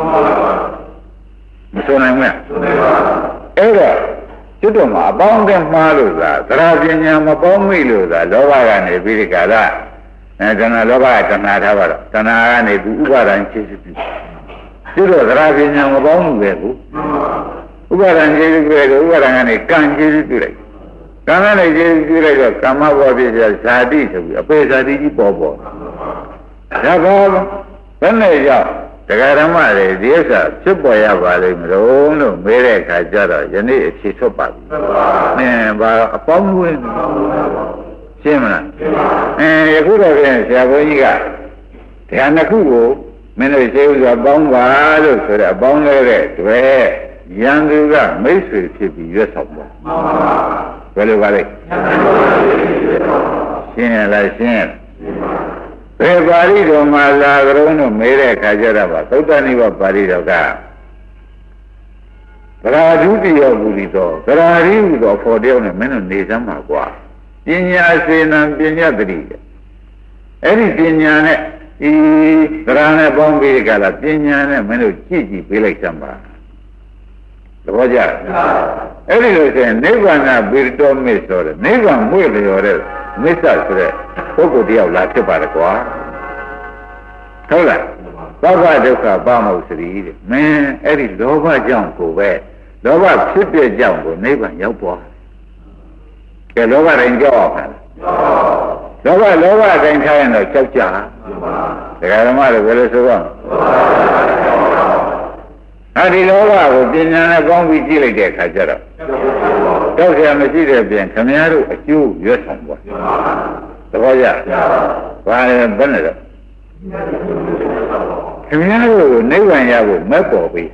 Speaker 2: မဆိုနိုင်ဘူးအဲ့တော့ကျွတ်တော်မှာအပေါင်းအသင်းမှားလို့သာသရပညာမပေါင်းမိလို့သာလောဘကနေပြီးဒီကရအဲတဏှာလောဘကတဏှာထားပါတော့တဏှာကနေသူဥပါဒံခြေစစ်ပြီကျွတ်တော်သရပညာမပေါင်းမှုပဲကိုဥပါဒံခြေစစ်ပြီဥပါဒံကနေကံခြေစစ်ပြီလိုက်ကံနဲ့ခြေစစ်ပြီလိုက်တော့ကာမဘောဖြစ်ပြဇာတိဆိုပြီးအပေဇာတိကြီးပေါ်ပေါ်ဒါကောဘယ်နဲ့ရောက်တရားဓမ္မတွေဒီဥစ္စာဖြစ်ပေါ်ရပါလိမ့်မလို့လို့မေးတဲ့အခါကျတော့ယနေ့အခြေထွက်ပါပြီ။အင်းဘာအပေါင်းဝင်ရှင်းမလား။အင်းယခုတော့ပြန်ဆရာဘုန်းကြီးကတရားနှစ်ခုကိုမင်းတို့ရှင်းဥစွာပေါင်းပါလို့ဆိုတဲ့အပေါင်းလဲတဲ့တွေ့ရန်သူကမိတ်ဆွေဖြစ်ပြီးရွတ်ဆောင်ပါ။ဘယ်လိုပါလဲ။ရှင်းရလားရှင်းရလားဘယ်ပါဠိတော်မှာလာကြုံလို့မေးတဲ့အခါကျတော့သုတ္တနိဗ္ဗာန်ပါဠိတော်ကဗရာဓုတိယဘူရိသောဗရာရိဟုသောဖော်တယောက်နဲ့မင်းတို့နေစမ်းပါကွာပညာစေနံပညာတတိအဲ့ဒီပညာနဲ့ဤဗရာနဲ့ပေါင်းပြီးကြလားပညာနဲ့မင်းတို့ကြည့်ကြည့်ပေးလိုက်စမ်းပါသဘောကျအဲ့ဒီလိုဆိုရင်နိဗ္ဗာန်ဗိရတောမစ္ဆိုတဲ့နိဗ္ဗာန်မွေ့လျော်တဲ့မစ္ဆဆိုတဲ့ပုဂ္ဂိုလ်တယောက်လာဖြစ်ပါလေကွာဟုတ်လားသောဘဒုက္ခပါမဟုတ်စရိတဲ့မင်းအဲ့ဒီလောဘကြောင့်ကိုပဲလောဘဖြစ်ပြကြောင့်ကိုနိဗ္ဗာန်ရောက်သွားကဲလောဘတိုင်းကြောက်အောင်လားလောဘလောဘတိုင်းထားရင်တော့ကြောက်ကြဒကာဓမ္မတွေဘယ်လိုဆိုတော့အဲဒီလောဘကိုပညာနဲ့ပေါင်းပြီးကြည့်လိုက်တဲ့အခါကျတော့တောက်ဆရာမရှိတဲ့ပြင်ခမည်းတော်အကျိုးရွတ်ဆောင်ပါသဘောကျဘာလဲဘယ်နဲ့တော့ခမည်းတော်ကိုနိဗ္ဗာန်ရဖို့မက်ပေါ်ပြီ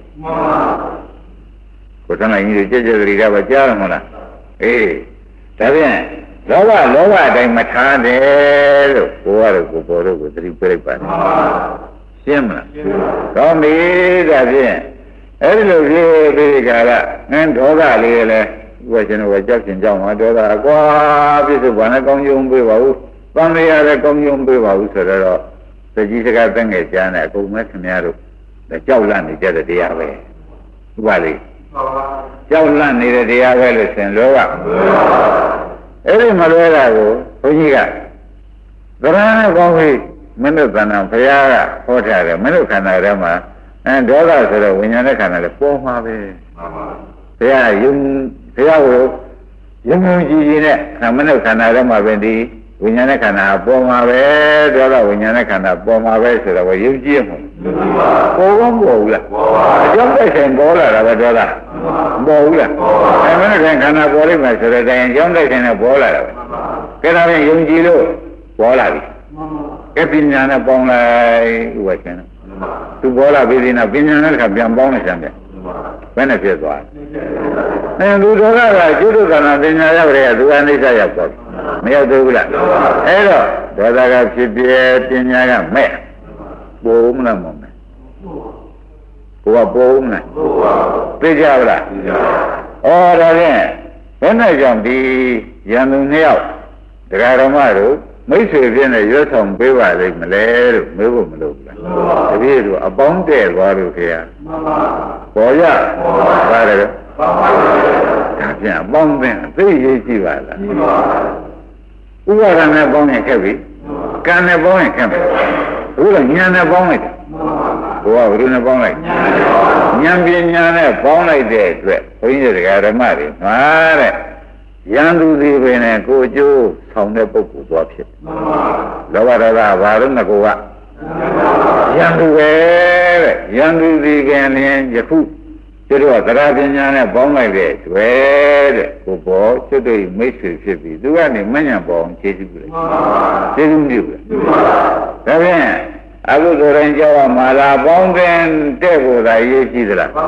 Speaker 2: ကိုယ်တန်းကြီးကြကြကြကြပါကြားရမလားအေးဒါဖြင့်လောဘလောဘအတိုင်းမထားတယ်လို့ကိုယ်ကတော့ကိုယ်ပေါ်တော့ကိုသတိပေးလိုက်ပါရှင်းမလားကောင်းပြီဒါဖြင့်အဲ့ဒီလိုပြေးပြီးကြတာငန်းဒေါသလေးလည်းဥပ္ပရှင်တို့ကကြောက်ရှင်ကြောက်မှာဒေါသကွာပြည့်စုံဘာနဲ့ကောင်းကျုံပေးပါဘူးတန်လျာလည်းကောင်းကျုံပေးပါဘူးဆိုတော့သကြီးစကားတန်းငယ်ကျမ်းတယ်အကုန်မဲ့ခင်ဗျားတို့ကြောက်လန့်နေကြတဲ့တရားပဲဥပါလိကြောက်လန့်နေတဲ့တရားပဲလို့ရှင်လောကအဲ့ဒီမလွဲတာကိုဘုန်းကြီးကသရဏနဲ့ကောင်းပြီးမနုဿနာဘုရားကဟောထားတယ်မနုခန္ဓာထဲမှာအဲဒေါသဆိုတော့ဝိညာဉ်နဲ့ခန္ဓာလည်းပေါ်မှာပဲဘုရားယုံဘုရားကိုယုံယုံကြည်ကြည်နဲ့မနုခန္ဓာထဲမှာပဲဒီဝိညာဉ်နဲ့ခန္ဓာပေါ်မှာပဲဒေါသဝိညာဉ်နဲ့ခန္ဓာပေါ်မှာပဲဆိုတော့ယုံကြည်မှာပေါ်ကောပေါ်ဘူးလားအကြောင်းတိုက်ဆိုင်ပေါ်လာတာပဲဒေါသပေါ်ဘူးလားအဲမနုခန္ဓာပေါ်လိုက်မှဆိုတော့တိုင်အကြောင်းတိုက်ဆိုင်နဲ့ပေါ်လာတာပဲကဲဒါဖြင့်ယုံကြည်လို့ပေါ်လာပြီကဲပညာနဲ့ပေါင်းလိုက်ဥပရှင်သူပေါ်လာပြီဒီနောက်ပညာနဲ့ခါပြန်ပေါင်းလိုက်ကြတယ်ဘယ်နဲ့ဖြစ်သွားလဲအဲလူတော်ကကျွတ်ကနာပညာရောက်တဲ့သူအနိစ္စရောက်သွားမရောက်သေးဘူးလားအဲ့တော့ဒေါသကဖြစ်ပြပညာကမဲ့ပို့မလားမမဲ့ကိုကပို့မလားသိကြပါလားဩဒါဖြင့်ဘယ်နဲ့ကြောင့်ဒီရန်သူနှစ်ယောက်တရားဓမ္မတို့မိတ်ဆွေပြင်းနဲ့ရွတ်ဆောင်ပေးပါလိမ့်မလဲလို့မေးဖို့မလိုဘူးလားတပည့်တို့အပေါင်းတဲ့သွားလို့ခင်ဗျာပေါ်ရပါတယ်ဒါပြန်အပေါင်းတဲ့သိရေးကြည့်ပါလားဥပါဒနဲ့ပေါင်းရင်ခက်ပြီကံနဲ့ပေါင်းရင်ခက်ပြီဘုရားဉာဏ်နဲ့ပေါင်းလိုက်တယ်ဘုရားဘုရားနဲ့ပေါင်းလိုက်ဉာဏ်ပညာနဲ့ပေါင်းလိုက်တဲ့အတွက်ဘုန်းကြီးတရားဓမ္မတွေမှာတဲ့ရန်သူတွေပဲနဲ့ကိုအကျိုးဆောင်တဲ့ပုဂ္ဂိုလ်သွားဖြစ်လောဘဒေါသဘာလို့ငါကိုကရန်သူပဲတဲ့ရန်သူဒီကံလျင်ယခုကျတော့သရပညာနဲ့ပေါင်းလိုက်တဲ့တွေ့တဲ့ကိုဘောကျွတ်တွေ့မိတ်ဆွေဖြစ်ပြီးသူကနေမညံပေါ်အောင်ခြေစုပ်လိုက်ခြေစုပ်ပြုတယ်ဒါဖြင့်အခုဆိုရင်ကြောက်မှာလာပေါင်းတဲ့တဲ့ကိုသာရေးကြည့်သလားဩ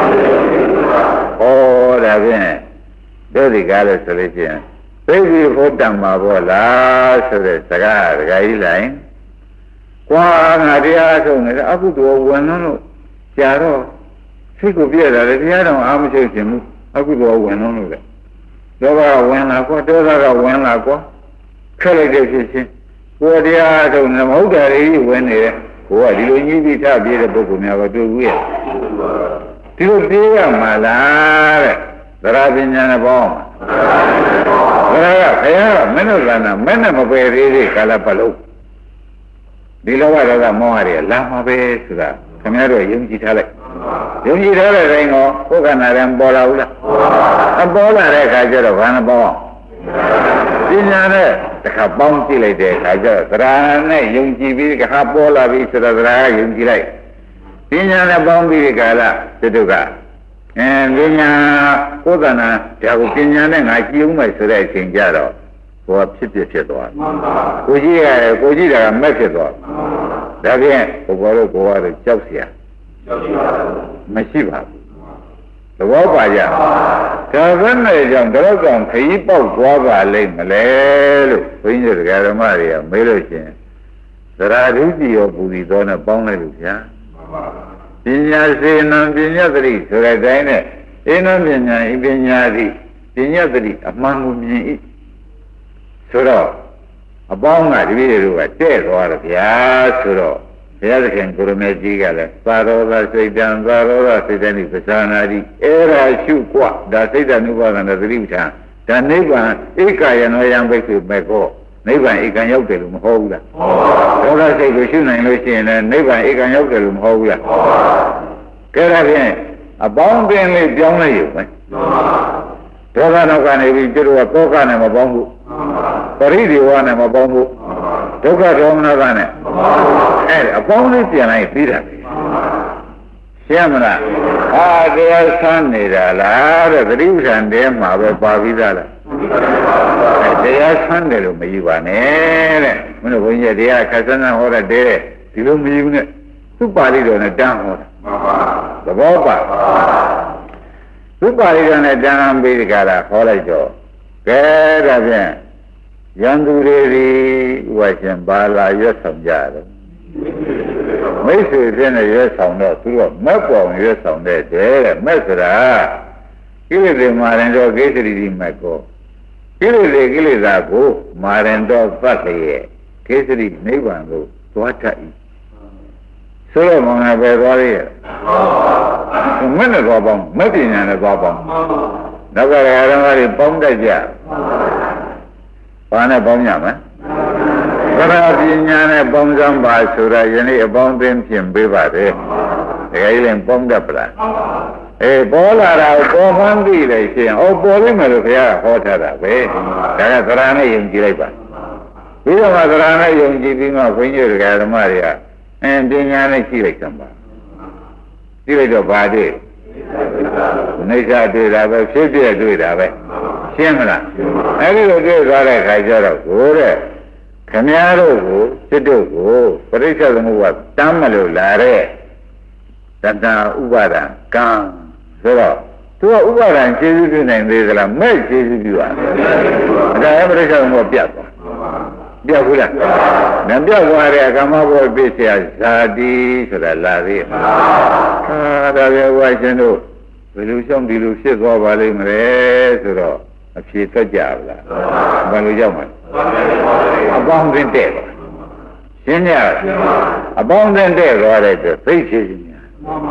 Speaker 2: ဒါဖြင့်တို့ဒီကားလို့ဆိုလို့ရှိရင်သိပြီဖို့တံမှာပေါ့လားဆိုတဲ့စကားဒကာကြီးလိုက်ကွာငါတရားဆုံးနေအကုသိုလ်ဝင်လို့ကြာတော့စိတ်ကိုပြည့်တယ်တရားတော်အားမချုပ်ခြင်းဘူးအကုသိုလ်ဝင်လို့လေလောဘကဝင်လာကွာဒေါသကဝင်လာကွာခက်လိုက်တဲ့ဖြစ်ချင်းကိုယ်တရားဆုံးနေမဟုတ်တယ်ကြီးဝင်နေတယ်ကိုကဒီလိုကြီးပြီးထပြေးတဲ့ပုဂ္ဂိုလ်များကတွေ့ဘူးရဲ့ဒီလိုပြေးရမှာလားတဲ့သရပညာနဲ့ပေါင်းဘယ်ကဘုရားကမင်းတို့ကနာမင်းနဲ့မပယ်သေးသေးကာလပတ်လုံးဒီလောကတော့ကမောဟတွေလာမှာပဲဆိုတာခင်ဗျားတို့ယုံကြည်ထားလိုက်ယုံကြည်ထားတဲ့တိုင်းကဘုက္ခနာရင်ပေါ်လာဘူးလားအပေါ်လာတဲ့အခါကျတော့ဘာနဲ့ပေါင်းပညာနဲ့တခါပေါင်းကြည့်လိုက်တဲ့အခါကျတော့သရနဲ့ယုံကြည်ပြီးခါပေါ်လာပြီဆိုတော့သရကယုံကြည်လိုက်ပညာနဲ့ပေါင်းပြီးဒီကာလသတ္တုကအဲပညာကိုယ်ကနာဒါကိုပညာနဲ့ငါကြည့်ဦးမယ်ဆိုတဲ့အချိန်ကျတော့ကိုယ်ဖြစ်ဖြစ်ဖြစ်သွားကိုကြည့်ရတယ်ကိုကြည့်တာကမက်ဖြစ်သွားဒါဖြင့်ဘုရားတို့ကိုယ်ကတော့ကြောက်เสียမရှိပါဘူးသဘောပါကြဒါဘယ်နဲ့ကြောင့်တော့ကောင်ခရီးပေါက်သွားပါလိမ့်မလဲလို့ဘုန်းကြီးတို့ဓမ္မတွေကမေးလို့ရှိရင်သရဓုတိယောပူဇီသောနဲ့ပေါင်းလိုက်လို့ဗျာပညာစေနံပညာသတိဆိုတဲ့တိုင်းနဲ့ဧနံပညာဤပညာသည်ပညာသတိအမှန်ကိုမြင်၏ဆိုတော့အပေါင်းကတပည့်တို့ကတဲ့သွားတယ်ဗျာဆိုတော့ဘုရားသခင်ကိုရမေကြီးကလည်းသာရောသစိတ်တံသာရောသစိတ်တံဤပဇာနာတိအဲ့ဒါရှုกว่าဒါစိတ်တ ानु ပါဒနာသတိပဋ္ဌာန်ဒါနိဗ္ဗာန်ဧကယနောယံဘိက္ခုမေကောနိဗ္ဗာန်ဧကံရောက်တယ်လို့မဟုတ်ဘူးလားဒေါသစိတ်ကိုရှုနိုင်လို့ရှိရင်လည်းနိဗ္ဗာန်ဧကံရောက်တယ်လို့မဟုတ်ဘူးလားကဲဒါဖြင့်အပေါင်းပင်လေးပြောင်းလိုက်ရုံပဲဒေါသနောက်ကနေပြီးကျတော့တောကနဲ့မပေါင်းဘူးပရိဒီဝါနဲ့မပေါင်းဘူးဒုက္ခဒေါမနကနဲ့အဲ့အပေါင်းလေးပြန်လိုက်ပြီးတာရှင်းမလားဟာတရားဆန်းနေတာလားတဲ့သတိပဋ္ဌာန်တဲမှာပဲပါပြီးသားလားတရားဆန်းတယ်လို့မယူပါနဲ့တဲ့မင်းတို့ဘုန်းကြီးတရားခက်ဆန်းဆန်းဟောတဲ့တဲဒီလိုမယူနဲ့သူ့ပါဠိတော်နဲ့တန်းဟောတာသဘောပါသူ့ပါဠိတော်နဲ့တန်းပြီးဒီကရာဟောလိုက်တော့ကဲဒါဖြင့်ရန်သူတွေဒီဥပရှင်ဘာလာရွတ်ဆောင်ကြတယ်မိတ်ဆွေဖြစ်နေရွတ်ဆောင်တော့သူတို့မက်ပေါ်ရွတ်ဆောင်တဲ့တဲ့မက်ဆိုတာကိလေသာမာရင်တော့ကိစ္စရီဒီမက်ကိုကိလေသာကိလေသာကိုမာရင်တော့သတ်လျက်ကိစ္စရီနိဗ္ဗာန်ကိုသွားတတ်၏ဆိုတော့မောင်ငါပဲသွားရရဲ့မက်နဲ့သွားပေါင်းမက်ပညာနဲ့သွားပေါင်းနောက်ကလည်းအရဟံတွေပေါင်းတတ်ကြဘာနဲ့ပေါင်းကြမလဲသရာပညာနဲ့ပေါင်းစမ်းပါဆိုတာယနေ့အပေါင်းအသင်းဖြင့်ပေးပါတယ်တကယ်လည်းပေါင်းတတ်ပလားအေးပေါ်လာတာပေါ်မှန်းသိလိုက်ရှင်ဩပေါ်လိမ့်မယ်လို့ဘုရားဟောထားတာပဲဒါကသရဏနဲ့ယုံကြည်လိုက်ပါပြီးတော့မှသရဏနဲ့ယုံကြည်ပြီးမှဘုန်းကြီးတွေကဓမ္မတွေကအင်းပညာနဲ့ရှိလိုက်ကြပါရှိလိုက်တော့ဘာတွေ့နေစာတွေ့တာပဲဖြစ်ပြတွေ့တာပဲရှင်းမလားအဲဒီလိုတွေ့သွားတဲ့ခါကျတော့ကိုတဲ့ခမည်းတော်ကိုစိတ်တို့ကိုပရိစ္ဆေသမုပ္ပါတမ်းမလို့လာတဲ့တဏှာဥပါဒံကံဆိုတော့သူကဥပါဒံခြေစုပြုနိုင်သေးသလားမဲ့ခြေစုပြုရတယ်ဒါလည်းပရိစ္ဆေသမုပ္ပါပြတ်သွားပြတ်ဘူးလားမပြတ်သွားတဲ့ကမ္မဘောပြည့်စရာဇာတိဆိုတာလာသေးဟာဒါပဲဝါရှင်တို့ဘယ်လိုရှောင်းဒီလိုဖြစ်သွားပါလိမ့်မလဲဆိုတော့အဖြေထွက်ကြပါလားဘယ်လိုကြောက်မှာအပေါင်းအသင်းတဲ့ပါရှင်းကြလားအပေါင်းအသင်းတဲ့သွားတဲ့အတွက်သိရှိခြင်းများ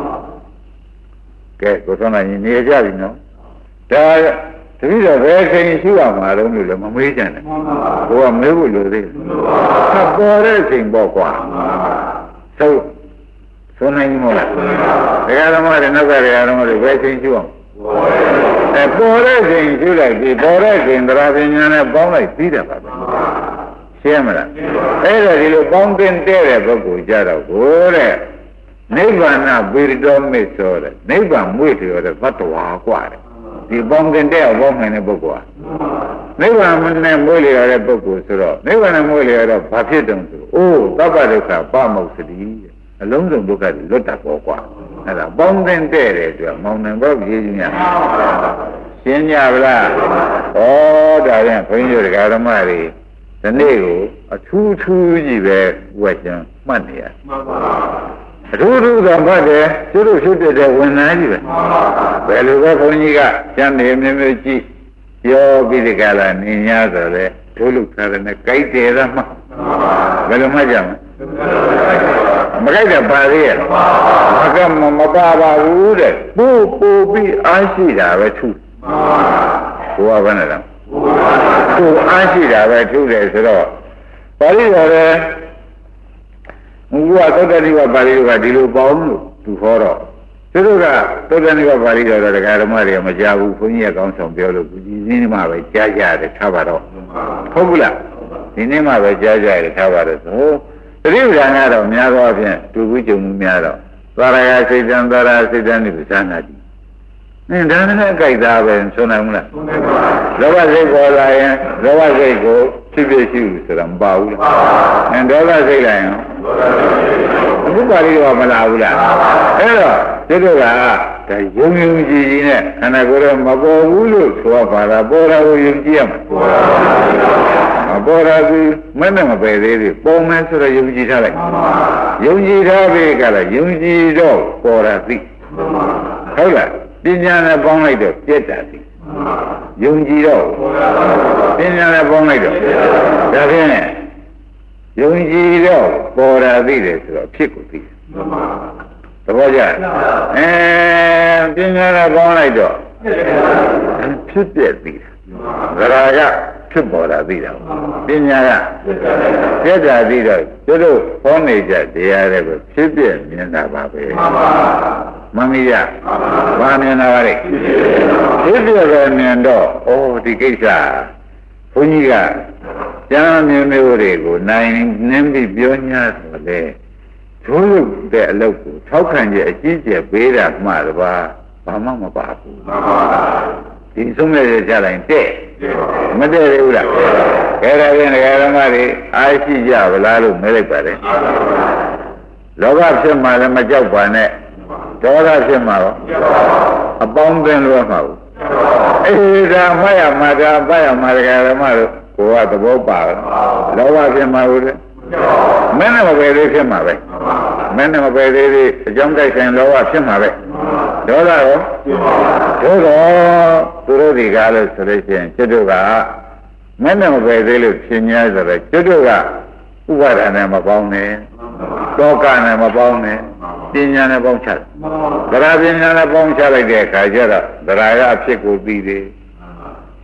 Speaker 2: ကဲကိုယ်ဆုံးနိုင်နေကြပြီနော်ဒါတတိယဘယ်ချိန်ရှိရမှာတော့လို့လည်းမမေးကြနဲ့ဘုရားမေးဖို့လိုသေးတယ်ပေါ်တဲ့ချိန်ပေါ့ကွာသို့ဆုံးနိုင်မို့လားတရားဓမ္မတွေနောက်ကတရားဓမ္မတွေဘယ်ချိန်ရှိအောင်အဲပေါ်တဲ့ချိန်ရှိလိုက်ပြီပေါ်တဲ့ချိန်သရပညာနဲ့ပေါင်းလိုက်ပြီးတယ်ပါပဲရှင်းမလားအဲ့ဒါဒီလိုပေါင်းတင်တဲ့တဲ့ပုဂ္ဂိုလ်ကြတော့ကိုတဲ့နိဗ္ဗာန်ပေရတော်မေဆိုတဲ့နိဗ္ဗာန်မွေ့တယ်တဲ့ဘတ်တော်ကွာတဲ့ဒီပေါင်းတင်တဲ့ဘောင်းနိုင်တဲ့ပုဂ္ဂိုလ်ဟာနိဗ္ဗာန်နဲ့မွေ့လျော်တဲ့ပုဂ္ဂိုလ်ဆိုတော့နိဗ္ဗာန်နဲ့မွေ့လျော်တော့ဘာဖြစ်တုံးဆိုအိုးသဗ္ဗဒုက္ခပမောက္ခတိအလုံးစုံဒုက္ခတွေလွတ်တတ်ပေါ်ကွာအဲ့ဒါပေါင်းတင်တဲ့တဲ့အတွက်မောင်နှံဘောကြီးကြီးများရှင်းကြဗလားဩဒါရင်ဘုန်းကြီးတို့ဓမ္မတွေဒီနေ့ကိုအထူးထူးကြီးပဲဝက်ကျန်မှတ်နေရမှန်ပါအထူးထူးကမှတ်တယ်သူတို့ဖြစ်တဲ့ဝန်ထမ်းကြီးပဲဘယ်လိုပဲဘုန်းကြီးကကျမ်းနေမျိုးမျိုးကြည့်ပြောပြီးဒီကလာနေ냐ဆိုလဲဒုလူထားတယ်နဲ့ကြိုက်တယ်သမှာဘယ်လိုမှကြမလဲမကြိုက်တဲ့ပါသေးရဲ့မကမပါပါဘူးတဲ့ပူပူပြီးအားရှိတာပဲထူဘုရားဘယ်နဲ့လဲပူအားရှိတာပဲထူတယ်ဆိုတော့ပါဠိတော်လည်းဘုရားသုတ္တနိဝပါဠိတော်ကဒီလိုပေါင်းလို့သူဟောတော့သူတို့ကသုတ္တနိဝပါဠိတော်တော့ဒကာဓမ္မတွေကမကြဘူးဘုန်းကြီးကကောင်းဆောင်ပြောလို့ဒီနေ့မှပဲကြားကြတယ်ထားပါတော့ဟုတ်ဘူးလားဒီနေ့မှပဲကြားကြတယ်ထားပါတော့ဆိုတတိယဉာဏ်ကတော့များသောအားဖြင့်တူဘူးကြုံမှုများတော့သာရယစိတ်တံသာရစိတ်တံဒီပဇာနာတိအင်းဒါနဲ့ကြိုက်တာပဲဆိုနိုင်မလားလောဘစိတ်ပေါ်လာရင်လောဘစိတ်ကိုဖြစ်ဖြစ်ရှိဘူးဆိုတာမပါဘူးလားအင်းဒေါသစိတ်လာရင်အခုပါဠိတော်မလာဘူးလားအဲ့တော့ဒီလိုကဒါယုံယုံကြည်ကြည်နဲ့ခန္ဓာကိုယ်တော့မပေါ်ဘူးလို့ဆိုပါတာပေါ်တာကိုယုံကြည်ရမှာမပေါ်တာကမနဲ့မပယ်သေးဘူးပုံမှန်ဆိုတော့ယုံကြည်ထားလိုက်ယုံကြည်ထားပြီကလည်းယုံကြည်တော့ပေါ်တာသိဟုတ်လားပညာနဲ့ပေါင်းလိုက်တော့ပြက်တာသိယုံကြည်တော့ပညာနဲ့ပေါင်းလိုက်တော့ဒါဖြင့်ယုံကြည်တော့ပေါ်တာသိတယ်ဆိုတော့ဖြစ်ကိုသိတယ်သဘောကျအဲပညာနဲ့ပေါင်းလိုက်တော့ဖြစ်ပြက်သိတယ်သရာကဖြစ်ပေါ်တာသိတာပညာကပြက်တာသိတော့သူတို့ဟောနေကြတရားတွေကိုဖြစ်ပြက်မြင်တာပါပဲမမီးရဘာမြင်တာပါလဲဖြစ်ပြက်ပဲမြင်တော့ဩဒီကိစ္စဘုန်းကြီးကကျမ်းမျိုးမျိုးတွေကိုနိုင်နှင်းပြီးပြောညာဆိုလေသို့လို့တဲ့အလုပ်ကိုထောက်ခံကြအကြီးကျယ်ပေးတာမှတပါဘာမှမပါဘူးဒီဆုံးမဲ့ကြလိုက်တဲ့မတည့်သေးဘူးလားခဲရတဲ့နေရာဓမ္မတွေအားရှိကြဗလားလို့မေးလိုက်ပါတယ်လောဘဖြစ်မှလည်းမကြောက်ပါနဲ့ဒေါသဖြစ်မှရောအပေါင်းသင်းလို့မှာဘူးအေးဒါမရမှာဒါပရမှာဒကာဓမ္မတို့ကိုကသဘောပါလောဘဖြစ်မှဘူးလေမင်းနဲ့မပယ်သေးဖြစ်မှာပဲမင်းနဲ့မပယ်သေးသေးအကြောင်းတိုက်ဆိုင်လောဘဖြစ်မှာပဲဒေါသရောဒေါသသူတို့ဒီကားလို့ဆိုလို့ရှိရင်ကျွတ်တို့ကမင်းနဲ့မပယ်သေးလို့ဖြစ်냐ဆိုတော့ကျွတ်တို့ကဥပါဒာနဲ့မပေါင်းနဲ့တောကနဲ့မပေါင်းနဲ့ပညာနဲ့ပေါင်းချတယ်သရပညာနဲ့ပေါင်းချလိုက်တဲ့အခါကျတော့သရကအဖြစ်ကိုသိတယ်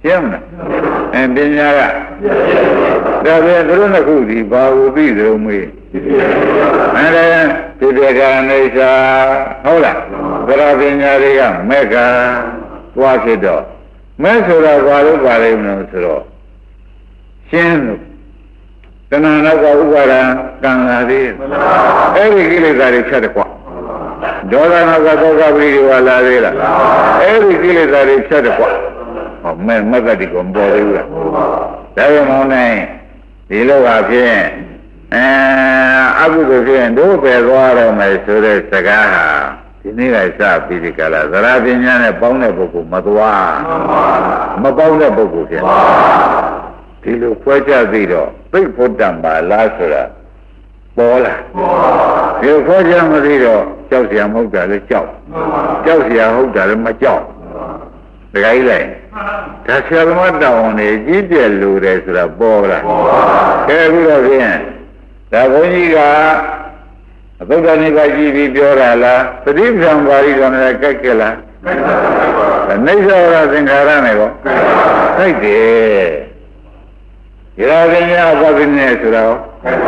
Speaker 2: ရှင်းမလားအဲပညာကဒါပြန်သူတို့နှစ်ခုဒီဘာဝပြီးသလိုမွေးအဲဒါဒီတေကနေစာဟုတ်လားသရပညာတွေကမေကသွားဖြစ်တော့မဲဆိုတာဘာလို့ပါလိမ့်မလို့ဆိုတော့ရှင်းလို့တဏှာနောက်ကဥပါဒံကံလာသေးအဲ့ဒီကိလေသာတွေဖြတ်တယ်ကွာဒေါသနောက်ကသောကပရိဒီဝါလာသေးလားအဲ့ဒီကိလေသာတွေဖြတ်တယ်ကွာဟောမဲမဂ္ဂတိကိုမပေါ်သေးဘူးလားဒါပေမဲ့မောင်းနိုင်ဒီလိုပါဖြင့်အဲအကုသိုလ်ဖြင့်တို့ပဲသွားရမယ်ဆိုတဲ့စကားဟာဒီနေ့ကစပြီးဒီကလာသရပညာနဲ့ပေါင်းတဲ့ပုဂ္ဂိုလ်မသွားမပေါင်းတဲ့ပုဂ္ဂိုလ်ဖြင့်ဒီလိုခွဲခြားသိတော့သိဖို့တံပါလားဆိုတာပေါ်လာဒီခွဲခြားမသိတော့ကြောက်เสียမဟုတ်တာလည်းကြောက်ကြောက်เสียဟုတ်တာလည်းမကြောက်တခါကြီးလိုက်ဒါဆရာသမားတောင်းနေကြီးပြည့်လူတယ်ဆိုတာပေါ်လာကဲပြီးတော့ဖြင့်ဒါဘုန်းကြီးကအသုဒ္ဓနိဗ္ဗာန်ကြည့်ပြီးပြောတာလားသတိပ္ပံပါဠိတော်နဲ့ကြိုက်ကြလားနိစ္စဝရသင်္ခါရနဲ့ကောကြိုက်တယ်ရာဇဉာအပ္ပကိနေဆိုတော့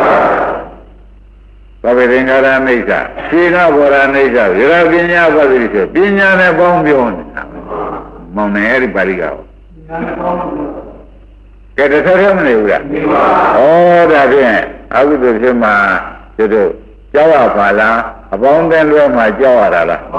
Speaker 2: ပဗေသင်္ခါရနိစ္စသေနဘောရနိစ္စရာပညာအပ္ပကိဆိုပညာနဲ့ပေါင်းပြောနေတာမောင်နေအဲ့ဒီပါဠိကောကဲတထထမနေဘူးလားဩဒါဖြင့်အကုသိုလ်ဖြစ်မှာတို့ကြောက်ရပါလားအပေါင်းတဲ့လွဲမှာကြောက်ရတာလား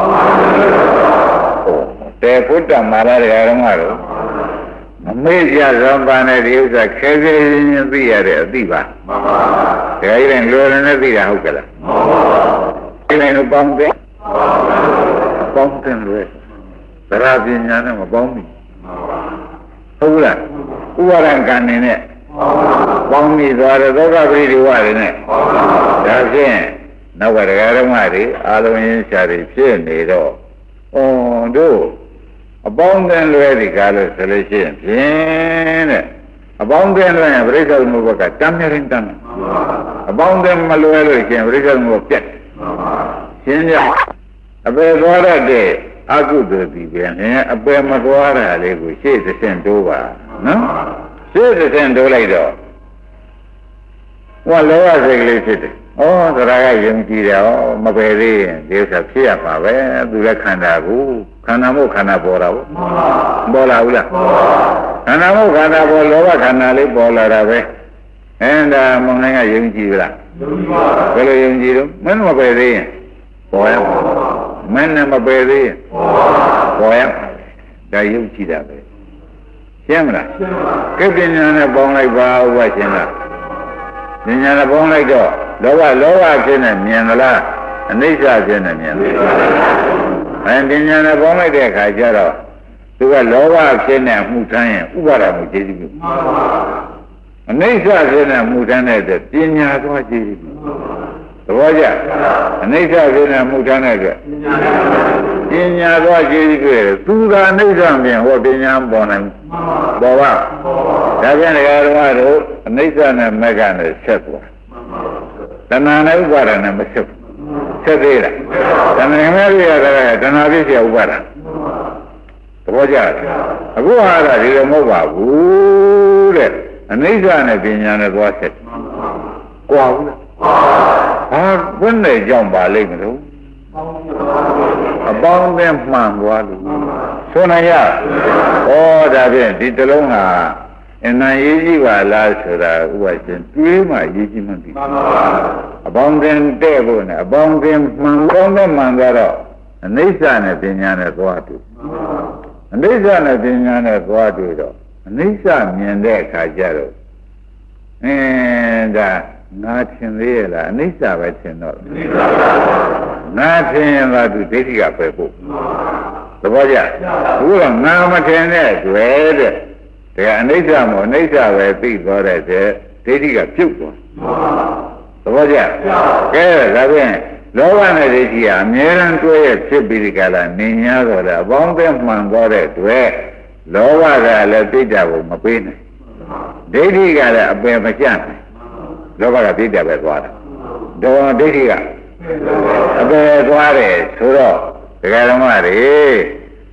Speaker 2: တေဖုတ္တမာရတရားတော်ကတော့အမေ့ရဇံပါနဲ့ဒီဥစ္စာခဲခဲရင်းရင်းသိရတဲ့အသိပါမှန်ပါဒါကြီးလည်းလွယ်လွယ်နဲ့သိတာဟုတ်ကလားမှန်ပါဒီလည်းတော့ပေါင်းတဲ့ပေါင်းတဲ့လွယ်သရပညာနဲ့မပေါင်းဘူးမှန်ပါဟုတ်လားဥပါဒံကံနေနဲ့ပေါင်းပြီးသွားတဲ့သောကပရိဒီဝတွေနဲ့ဒါဖြင့်နောက်ကတရားဓမ္မတွေအာလုံးရင်းရှာတွေဖြစ်နေတော့ဩတို့အပေါင်းတဲ့လွဲဒီကားလို့ဆိုလို့ရှိရင်ဖြင့်တဲ့အပေါင်းတဲ့လွဲရင်ပြိဿသမုပ္ပါကတမ်းမြရင်တမ်းအပေါင်းတဲ့မလွဲလို့ရှိရင်ပြိဿသမုပ္ပါပြတ်ရှင်းကြအပေသွားရတဲ့အကုသိုလ်ဒီပြန်အပေမသွားတာလေးကိုရှေ့သဖြင့်တိုးပါနော်ရှေ့သဖြင့်တိုးလိုက်တော့ဟောလောဘစိတ်ကလေးဖြစ်တယ်ဩတရားကယုံကြည်တယ်ဩမပယ်သေးရင်ဒီဥစ္စာဖြစ်ရပါပဲသူလည်းခန္ဓာကိုခန္ဓာမို့ခန္ဓာပေါ်တာပေါ့ပေါ်လာဘူးလားခန္ဓာမို့ခန္ဓာပေါ်လောဘခန္ဓာလေးပေါ်လာတာပဲအဲဒါမောင်နိုင်ကယုံကြည်လားယုံကြည်ပါဘယ်လိုယုံကြည်တော့မင်းမပယ်သေးရင်ပေါ်ရမင်းနဲ့မပယ်သေးရင်ပေါ်ရဒါယုံကြည်တာပဲရှင်းမလားရှင်းပါကိပ္ပညာနဲ့ပေါင်းလိုက်ပါဥပရှင်းလားဉာဏ်နဲ့ပေါင်းလိုက်တော့လောဘလောဘဖြစ်နေမြင်သလားအနိစ္စဖြစ်နေမြင်သလားအဲပညာနဲ့ပေါင်းလိုက်တဲ့အခါကျတော့သူကလောဘဖြစ်နေမှုထမ်းရင်ဥပါဒမှုကျေစုပြုအနိစ္စဖြစ်နေမှုထမ်းတဲ့အတွက်ပညာသွားကျေစုပြုသဘောကျအနိစ္စဖြစ်နေမှုထမ်းတဲ့အတွက်ပညာသွားကျေစုပြုတယ်သူကအနိစ္စမြင်ဟောပညာပေါ်နိုင်ပေါ်ပါဒါပြန်လေကတော့တို့အနိစ္စနဲ့မဂ္ဂနဲ့ဆက်သွားတဏှာနဲ့ဥပါဒနဲ့မဆက်ဘူးဆက်သေးလားတဏှာနဲ့ရတာတဏှာဖြစ်เสียဥပါဒသဘောကျလားအခုဟာကဒီလိုမဟုတ်ပါဘူးတဲ့အနိစ္စနဲ့ပညာနဲ့သွားဆက်ကွာဘူးလားဟာဘယ်နဲ့ကြောင့်ပါလိမ့်မလို့အပေါင်းနဲ့မှန်သွားလို့ဆိုနိုင်ရဩဒါဖြင့်ဒီတလုံးဟာအနံရေးကြည့်ပါလားဆိုတာဥပရှင်တွေးမှရေးကြည့်မှပြီအပေါင်းတင်တဲ့ဖို့နဲ့အပေါင်းတင်မှန်ကောင်းတဲ့မှန်တော့အနိစ္စနဲ့ပညာနဲ့သွားတူအနိစ္စနဲ့ပညာနဲ့သွားတူတော့အနိစ္စမြင်တဲ့အခါကျတော့အင်းဒါငါထင်သေးရလားအနိစ္စပဲထင်တော့ငါထင်ရင်သာသူဒိဋ္ဌိကပဲဖို့သဘောကျဘူးတော့ငါမထင်တဲ့တွေ့တဲ့ဒါအနိစ္စမို့အနိစ္စပဲသိသွားတဲ့ဒိဋ္ဌိကပြုတ်သွားသဘောကျကဲဒါဖြင့်လောဘနဲ့ဒိဋ္ဌိကအမြဲတမ်းတွဲရဖြစ်ပြီးဒီကလာနေညာတော့တယ်အပေါင်းသက်မှန်သွားတဲ့တွေ့လောဘကလည်းသိတာကိုမပေးနိုင်ဒိဋ္ဌိကလည်းအပယ်မကျနိုင်လောဘကသိတာပဲသွားတာဒေါဒိဋ္ဌိကအပယ်သွားတယ်ဆိုတော့ဒကာဓမ္မတွေ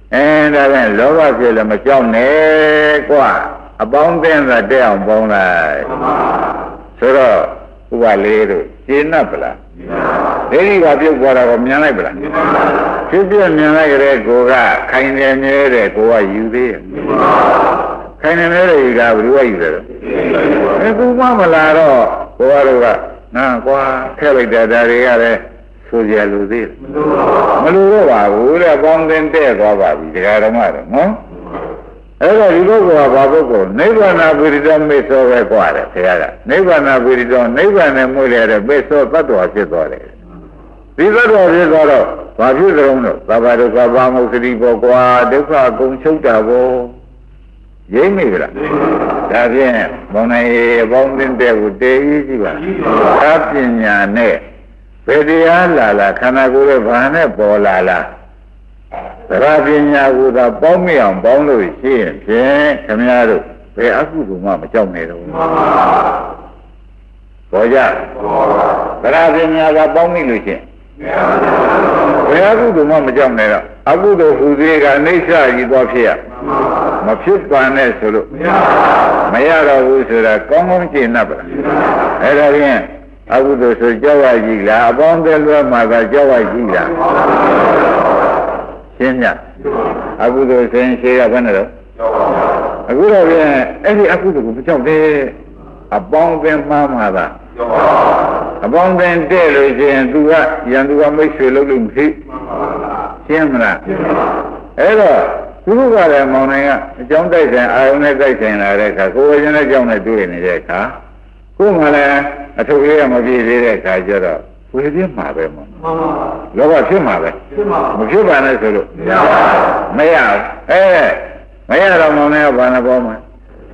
Speaker 2: အဲဒါဖြင့်လောဘဖြစ်လည်းမကြောက်နဲ့ကွာအပေါင်းအသင်းသာတက်အောင်ပေါင်းလိုက်ဆိုတော့ဥပလေးတို့ရှင်း납ပလားဒိဋ္ဌိကပြုတ်သွားတာကိုမြင်လိုက်ပလားဖြစ်ပြမြင်လိုက်ကြတဲ့ကိုကခိုင်တယ်မြဲတဲ့ကိုကယူသေးရဲ့ခိုင်တယ်မြဲတဲ့ယူတာဘယ်လိုယူတယ်အဲကူမမလာတော့ကိုကတော့ကနာကွာထည့်လိုက်တဲ့ဒါတွေကလည်းဆိုကြလူသေးမလို့တော့ပါဘူးတဲ့ပေါင်းသင်းတဲ့သွားပါပြီတရားဓမ္မတော့နော်အဲ့တော့ဒီပုဂ္ဂိုလ်ကဘာပုဂ္ဂိုလ်နိဗ္ဗာန်ပိရိတမေသောပဲกว่าတယ်ခင်ဗျားကနိဗ္ဗာန်ပိရိတောနိဗ္ဗာန်နဲ့မှုရတဲ့မေသောတတ္တဝါဖြစ်သွားတယ်ဒီတတ္တဝါဖြစ်သွားတော့ဘာဖြစ်ကြုံလို့သဗ္ဗဒုက္ခဘာမုစ္စရိဘောကွာဒုက္ခအကုန်ချုပ်တာဘောရိမ့်မိကြလားဒါဖြင့်မောင်နိုင်အပေါင်းသင်းတဲ့ကိုတည်ကြီးကြည့်ပါသာပညာနဲ့ဘယ်တရားလာလာခန္ဓာကိုယ်ရဲ့ဘာနဲ့ပေါ်လာလားသရပညာကိုသာပေါင်းမိအောင်ပေါင်းလို့ရှိရင်ဖြင့်ခင်ဗျားတို့ဘယ်အကုသိုလ်မှမကြောက်နိုင်တော့ဘူးပေါ်ကြသရပညာကပေါင်းမိလို့ရှိရင်ဘယ်အကုသိုလ်မှမကြောက်နိုင်တော့အကုသိုလ်ဟူသေးကအိဋ္ဌကြီးသွားဖြစ်ရမဖြစ်ပါနဲ့ဆိုလို့မရတော့ဘူးဆိုတာကောင်းကောင်းရှင်း납ပါအဲ့ဒါဖြင့်အကုသိုလ်ဆိုကြောက်ရကြည့်လားအပေါင်းတဲ့လွဲမှာကကြောက်ရကြည့်လားရှင်းညအကုသိုလ်ဆိုရင်ရှင်းရဘယ်နဲ့တော့အခုတော့ပြန်အဲ့ဒီအကုသိုလ်ကိုမကြောက်သေးအပေါင်းတဲ့မှားမှာသာအပေါင်းတဲ့တဲ့လို့ရှိရင်သူကရန်သူကမိတ်ဆွေလုပ်လို့မရှိရှင်းမလားအဲ့တော့သူကလည်းမောင်နိုင်ကအကြောင်းတိုက်ဆိုင်အာယုန်နဲ့တိုက်ဆိုင်လာတဲ့အခါကိုယ်ဝိညာဉ်နဲ့အကြောင်းနဲ့တွေ့နေတဲ့အခါကိုယ်မှလည်းအထုပ်လေးကမပြည့်သေးတဲ့အခါကျတော့ဝေပြင်းမှာပဲမောင်လောဘဖြစ်မှာပဲမဖြစ်ပါနဲ့ဆိုလို့မရအဲမရတော့မောင်နိုင်ကဘာနဲ့ပေါင်းမှာ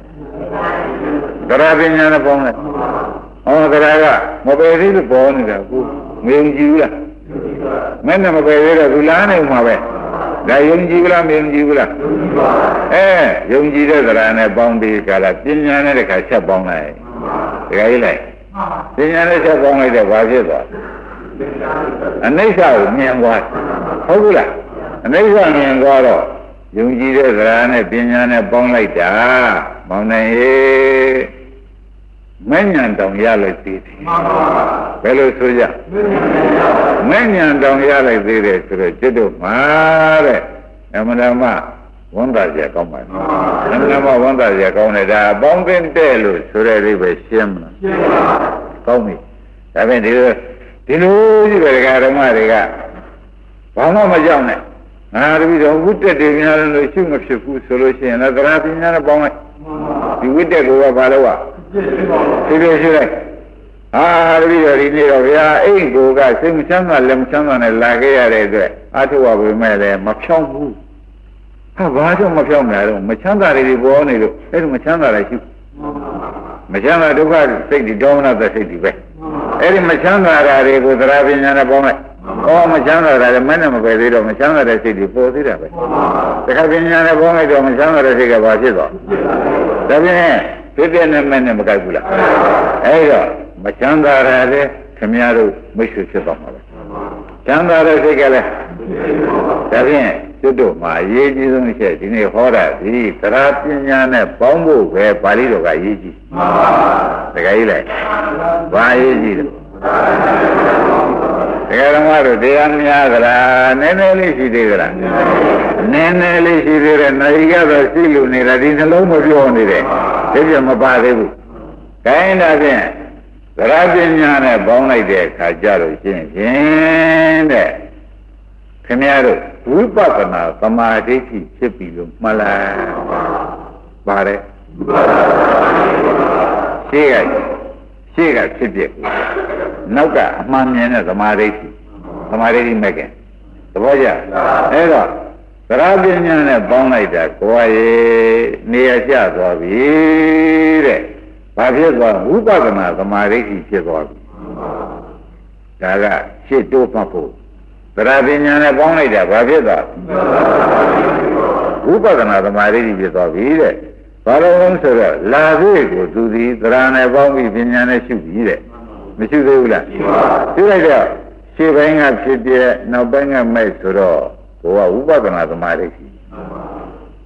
Speaker 2: တရားပညာနဲ့ပေါင်းတယ်ဟောတရားကမပယ်သေးလို့ပေါ်နေတာကိုမယုံကြည်ဘူးလားမင်းနဲ့မပယ်သေးတော့သူလားနေမှာပဲဒါယုံကြည်ဘူးလားမယုံကြည်ဘူးလားအဲယုံကြည်တဲ့တရားနဲ့ပေါင်းပြီးကြလားပညာနဲ့တခါချက်ပေါင်းလိုက်တခါကြီးလိုက်ပညာနဲ့ချက်ပေါင်းလိုက်တော့ဘာဖြစ်သွားအနိစ္စကိုမြင်သွားဟုတ်ဘူးလားအနိစ္စမြင်သွားတော့ယုံကြည်တဲ့တရားနဲ့ပညာနဲ့ပေါင်းလိုက်တာမောင်နိုင်ရဲ့မဉ္ဇဉ်တောင်ရလိုက်သေးတယ်ဘယ်လိုဆိုကြမဉ္ဇဉ်တောင်ရလိုက်သေးတယ်ဆိုတော့จิตတို့မှာတဲ့အမှန်တမ်းဝန်တာကြကောင်းပါလားအမှန်တမ်းဝန်တာကြကောင်းတယ်ဒါအပေါင်းသင်းတဲ့လို့ဆိုတဲ့အိဗယ်ရှင်းမလားရှင်းပါကောင်းပြီဒါဖြင့်ဒီလိုဒီလိုကြီးပဲဓမ္မတွေကဘာမှမကြောက်နဲ့ငါတပည့်တော်ဝိတက်တွေများလို့ရှုမဖြစ်ဘူးဆိုလို့ရှိရင်လည်းတရားပညာနဲ့ပေါင်းလိုက်ဒီဝိတက်ကိုကဘာလို့อ่ะဖြည်းဖြည်းရှိလိုက်ဟာတပည့်တော်ဒီနေ့တော့ဗျာအိမ်ကိုကစိတ်မချမ်းသာလည်းမချမ်းသာနဲ့လာခဲ့ရတဲ့အတွက်အထုဝဝိမဲ့လည်းမဖြောင်းဘူးဟာဘာကြောင့်မဖြောင်းလဲတော့မချမ်းသာတွေပေါ်နေလို့အဲ့ဒါမချမ်းသာလည်းရှိမချမ်းသာဒုက္ခစိတ်တွေဒေါမနသစိတ်တွေပဲအဲ့ဒီမချမ်းသာတာတွေကိုသရပညာနဲ့ပေါင်းလိုက်ဩမချမ်းသာတာလည်းမနဲ့မပဲသေးတော့မချမ်းသာတဲ့စိတ်တွေပေါ်သေးတာပဲတခါပညာနဲ့ပေါင်းလိုက်တော့မချမ်းသာတဲ့စိတ်ကဘာဖြစ်သွားဒါဖြင့်ဖြစ်တဲ့နဲ့မနဲ့မကြိုက်ဘူးလားအဲ့တော့မချမ်းသာတာလည်းခင်ဗျားတို့မိတ်ဆွေဖြစ်သွားမှာပဲချမ်းသာတဲ့စိတ်ကလည်းဒါဖြင့်ကျွတ်တို့မှာအရေးကြီးဆုံးအချက်ဒီနေ့ဟောတာဒီသရပညာနဲ့ပေါင်းဖို့ပဲပါဠိတော်ကအရေးကြီးမှန်ပါတကယ်ကြီးလိုက်ဘာအရေးကြီးလဲတရားဓမ္မတို့တရားများသလားနည်းနည်းလေးရှိသေးသလားနည်းနည်းလေးရှိသေးတယ်နိုင်ကတော့ရှိလို့နေတာဒီနှလုံးမပြောနေတယ်ဒီပြမပါသေးဘူးခိုင်းတာဖြင့်သရပညာနဲ့ပေါင်းလိုက်တဲ့အခါကျတော့ရှင်းဖြင့်တဲ့ခင်ဗျားတို့ဝိပဿနာသမာဓိဖြစ်ပြီလို့မှတ်လားပါတယ်ရှေ့ကရှေ့ကဖြစ်ဖြစ်နောက်ကအမှန်မြင်တဲ့သမာဓိသမာဓိမဲ့ကဲသဘောကျအဲ့တော့သရပညာနဲ့ပေါင်းလိုက်တာကိုယ်ရဲ့နေရာကျသွားပြီတဲ့ဘာဖြစ်သွားဝိပဿနာသမာဓိဖြစ်သွားပြီဒါကရှေ့တိုးမှတ်ဖို့သရပညာနဲ့ပေါင်းလိုက်တာဘာဖြစ်သွားဝိပဿနာသမာဓိဖြစ်သွားပြီတဲ့ဘာလို့လဲဆိုတော့လာသေးကိုသူဒီသရနဲ့ပေါင်းပြီးပညာနဲ့ရှုပြီးတဲ့မရှိသေးဘူးလားရှုလိုက်တော့ရှေ့ပိုင်းကဖြစ်ပြနောက်ပိုင်းကမဲ့ဆိုတော့ကိုကဝိပဿနာသမာဓိ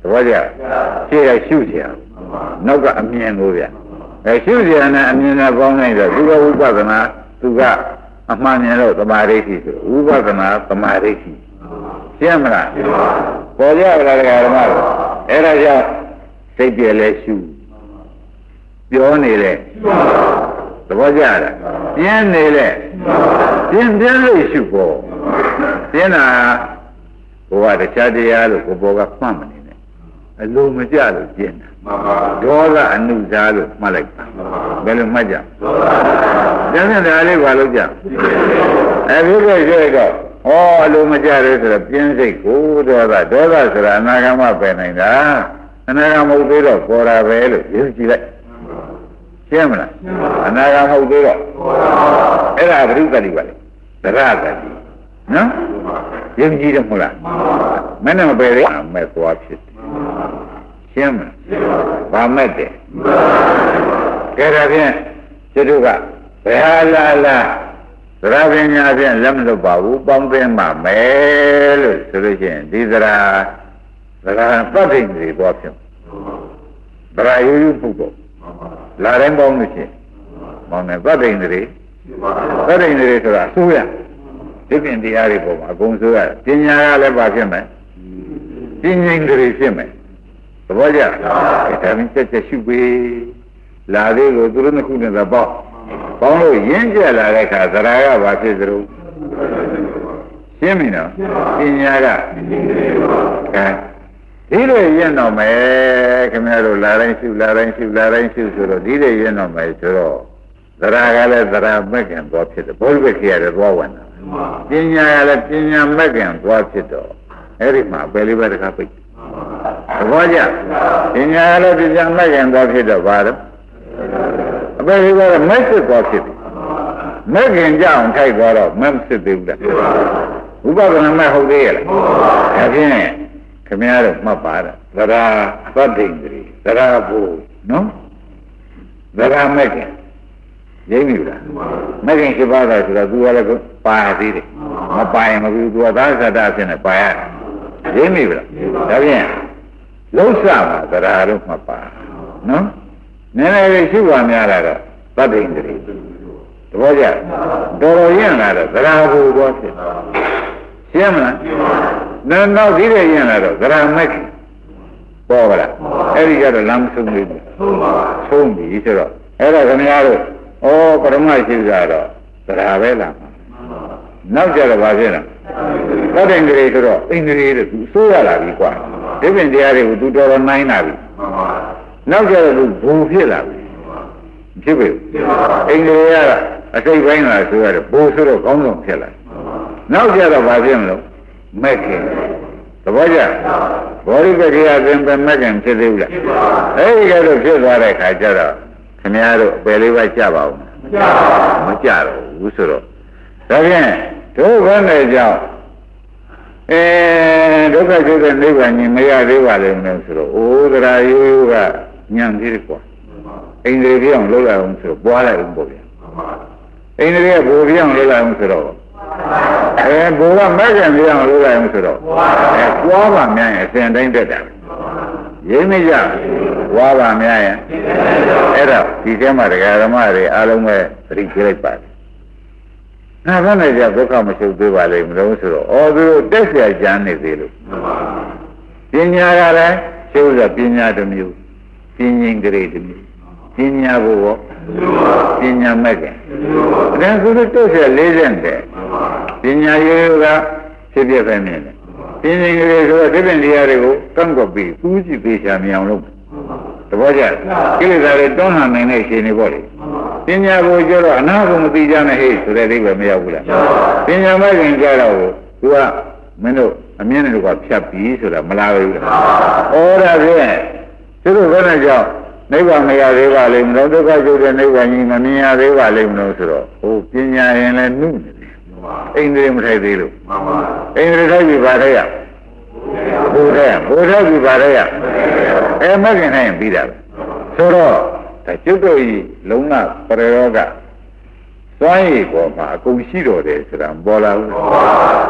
Speaker 2: ဘောကြရှေ့ကရှုเสียနောက်ကအမြင်ကိုဗျအဲရှုเสียနဲ့အမြင်နဲ့ပေါင်းလိုက်တော့သူကဝိပဿနာသူကအမှန်မြင်လို့သမာဓိရှိဆိုဝိပဿနာသမာဓိရှိရှင်းမလားပေါ်ကြပါလားဓမ္မတို့အဲ့ဒါကြောင့်စိတ်ပြည့်လဲရှုပြောနေလေသဘောကျလားပြင်းနေလေပြင်းပြင်းလို့ရှုဖို့ပြင်းတာဘုရားတရားတရားလို့ကိုဘောကမှတ်မနေနဲ့အလိုမကျလို့ပြင်းတာဒေါသအနုစားလို့မှတ်လိုက်ပါဘယ်လိုမှတ်ကြကျန်တဲ့ဒါလေးဘာလို့ကြအဲဖြစ်ဖြစ်ရှိတော့ဩအလိုမကျတယ်ဆိုတော့ပြင်းစိတ်ကိုဒေါသဒေါသဆိုတာအနာဂမပဲနိုင်တာအနာဂမဟုတ်သေးတော့ပေါ်တာပဲလို့ယုံကြည်လိုက်ရှင်းမလားအနာဂမဟုတ်သေးတော့အဲ့ဒါဘုရုတ္တိပါလေသရတ္တိနော်ယုံကြည်တယ်မဟုတ်လားမနဲ့မပယ်ရမဲ့သွားဖြစ်တယ်ရှင်းမလားဘာမဲ့တယ်ကဲဒါဖြင့်ကျတုကဘယ်ဟာလာလာသရပညာဖြင့်လက်မလွတ်ပါဘူးပေါင်းသိမ်းပါမယ်လို့ဆိုလို့ရှိရင်ဒီသရသရသတ္တိတွေသွားဖြစ်သရယူယူမှုပေါ့လာတိုင်းပေါင်းလို့ရှိရင်ပေါင်းတယ်သတ္တိတွေသတ္တိတွေဆိုတာအစိုးရဒီပြင်တရားတွေပေါ်မှာအကုန်ဆိုရပညာကလည်းပါဖြစ်မယ်ပညာင်တွေဖြစ်မယ်သဘောကျလားဒါပြင်ချက်ချက်ရှုပေးလာသေးလို့သူတို့နှစ်ခုနဲ့သာပေါ့ပေါင်းလို့ရင်းကျက်လာတဲ့အခါသရာကဘာဖြစ်သလဲရှင်းပြီနော်ပညာကအဲဒီလိုရင်းတော့မယ်ခင်ဗျားတို့လာတိုင်းရှုလာတိုင်းရှုလာတိုင်းရှုဆိုတော့ဒီလိုရင်းတော့မယ်ဆိုတော့သရာကလည်းသရာမဲ့ခင်သွားဖြစ်တယ်ဘုရားခေရတယ်သွားဝင်တာပညာကလည်းပညာမဲ့ခင်သွားဖြစ်တော့အဲ့ဒီမှာပဲလေးပဲတခါပိတ်သဘောကျပညာကလည်းပညာမဲ့ခင်သွားဖြစ်တော့ဘာလို့အပေလေးပဲမဲ့စစ်သွားဖြစ်တယ်မဲ့ခင်ကြအောင်ထိုက်သွားတော့မဲ့စစ်သေးဘူးလားဥပဒနာမဲ့ဟုတ်သေးရဲ့လားဒါဖြင့်ခင်ဗျားတို့မှတ်ပါတော့သရာသတ္တိန္ဒြေသရာဘုနော်သရာမဲ့ခင်ရင်းပြီလားမဂ္ဂင်ရှိပါတာဆိုတော့သူကလည်းပါသေးတယ်မပါရင်မဘူးသူကသာသတ္တအဖြစ်နဲ့ပါရတယ်ရင်းပြီလားဒါဖြင့်လုံးစမှာသရာတို့မှပါနော်နည်းနည်းလေးရှိပါများလာတော့သတ္တိန္ဒြေသဘောကျတော်တော်ရင့်လာတော့သရာဘုတော့ဖြစ်ရှင်းမလားနောက်နောက်ဒီရရင်လာတော့သရမက်ပေါ်ပါလားအဲ့ဒီကြတော့လမ်းဆုံးပြီဆုံးပါဆုံးပြီဆိုတော့အဲ့ဒါခင်ဗျားတို့ဩပရမရှိကြတော့သရပဲလားနောက်ကြတော့ဘာဖြစ်လဲသတ္တင်္ဂရေဆိုတော့အိန္ဒြေတို့သူစိုးရလာပြီကွာဒီပြင်တရားတွေကိုသူတော်တော်နိုင်လာပြီနောက်ကြတော့သူဘူဖြစ်လာပြီဖြစ်ပြီအိန္ဒြေကအစိတ်ပိုင်းလာဆိုရတယ်ဘူဆိုတော့ကောင်းဆုံးဖြစ်လာနောက်ကြတော့ဘာဖြစ်မလို့မဲ့ခင်သဘောကျဘောရိကတိယပင်ပဲမဲ့ခင်ဖြစ်သေးဘူးလားအဲဒီကဲလို့ဖြစ်သွားတဲ့ခါကျတော့ခင်ဗျားတို့အပယ်လေးပါကြပါဦးမကြတော့ဘူးဆိုတော့ဒါဖြင့်ဒုက္ခနဲ့ကြောင့်အဲဒုက္ခကျတဲ့နိဗ္ဗာန်ကြီးမရသေးပါလိမ့်မယ်ဆိုတော့ဩဒရာယိုးကညံသေးတယ်ကွာအိန္ဒြေပြောင်းလှုပ်လိုက်အောင်ဆိုတော့ပွားလိုက်အောင်ပေါ့ဗျာအိန္ဒြေကဘူပြောင်းလှုပ်လိုက်အောင်ဆိုတော့အဲဘူကမဲ့ခင်ပြောင်းလှုပ်လိုက်အောင်ဆိုတော့အဲပွားပါများရင်အစဉ်တိုင်းတက်တာရင်းမကြပွားပါများရင်အဲ့တော့ဒီထဲမှာတရားဓမ္မတွေအားလုံးပဲသတိပေးလိုက်ပါတယ်ငါဘာနဲ့ကြဒုက္ခမရှုပ်သေးပါလိမ့်မလို့ဆိုတော့အော်သူတို့တက်เสียကြမ်းနေသေးလို့ပညာကလည်းရှုပ်ရပညာတစ်မျိုးပင်ရင်ကြိတစ်မျိုးပညာဘုရောပညာမဲ့ကဲဒါဆိုတော့တက်เสียလေးစက်တယ်ပညာရိုးရိုးကဖြစ်ဖြစ်ပဲမြင်တယ်ပညာကြိဆိုတော့ဒီပင်တရားတွေကိုကန့်ကွက်ပြီးသူးကြည့်ပေးချာမြအောင်လုပ်တဘောကြကိလေသာတွေတွန်းလှန်နိုင်တဲ့ရှင်တွေပေါ့လေပညာကိုကျတော့အနာကိုမသိကြနဲ့ဟဲ့ဆိုတဲ့အိဗယ်မရောက်ဘူးလားပညာမဲ့ခင်ကြတော့သူကမင်းတို့အမြင်တွေကဖြတ်ပြီးဆိုတာမလားဘူးလားဩဒါဖြင့်သူတို့ဘယ်နဲ့ကြောင့်နိဗ္ဗာန်မရသေးပါလိမ့်မလို့ဒုက္ခကျုပ်တဲ့နိဗ္ဗာန်ကြီးမမြင်ရသေးပါလိမ့်မလို့ဆိုတော့ဟိုပညာရင်လည်းနှုတ်နေတယ်အိန္ဒြေမထိုက်သေးလို့အိန္ဒြေထိုက်ပြီပါတဲ့ရဘုရားဘုရားပြီပါတဲ့ရအဲမဲ့ခင်နိုင်ပြီးတာပဲဆိုတော့ဒါကျုပ်တို့ဤလုံးဝပရရောဂစွမ်းရည်ပေါ်မှာအကုန်ရှိတော်တယ်ဆိုတာပေါ်လာဘူး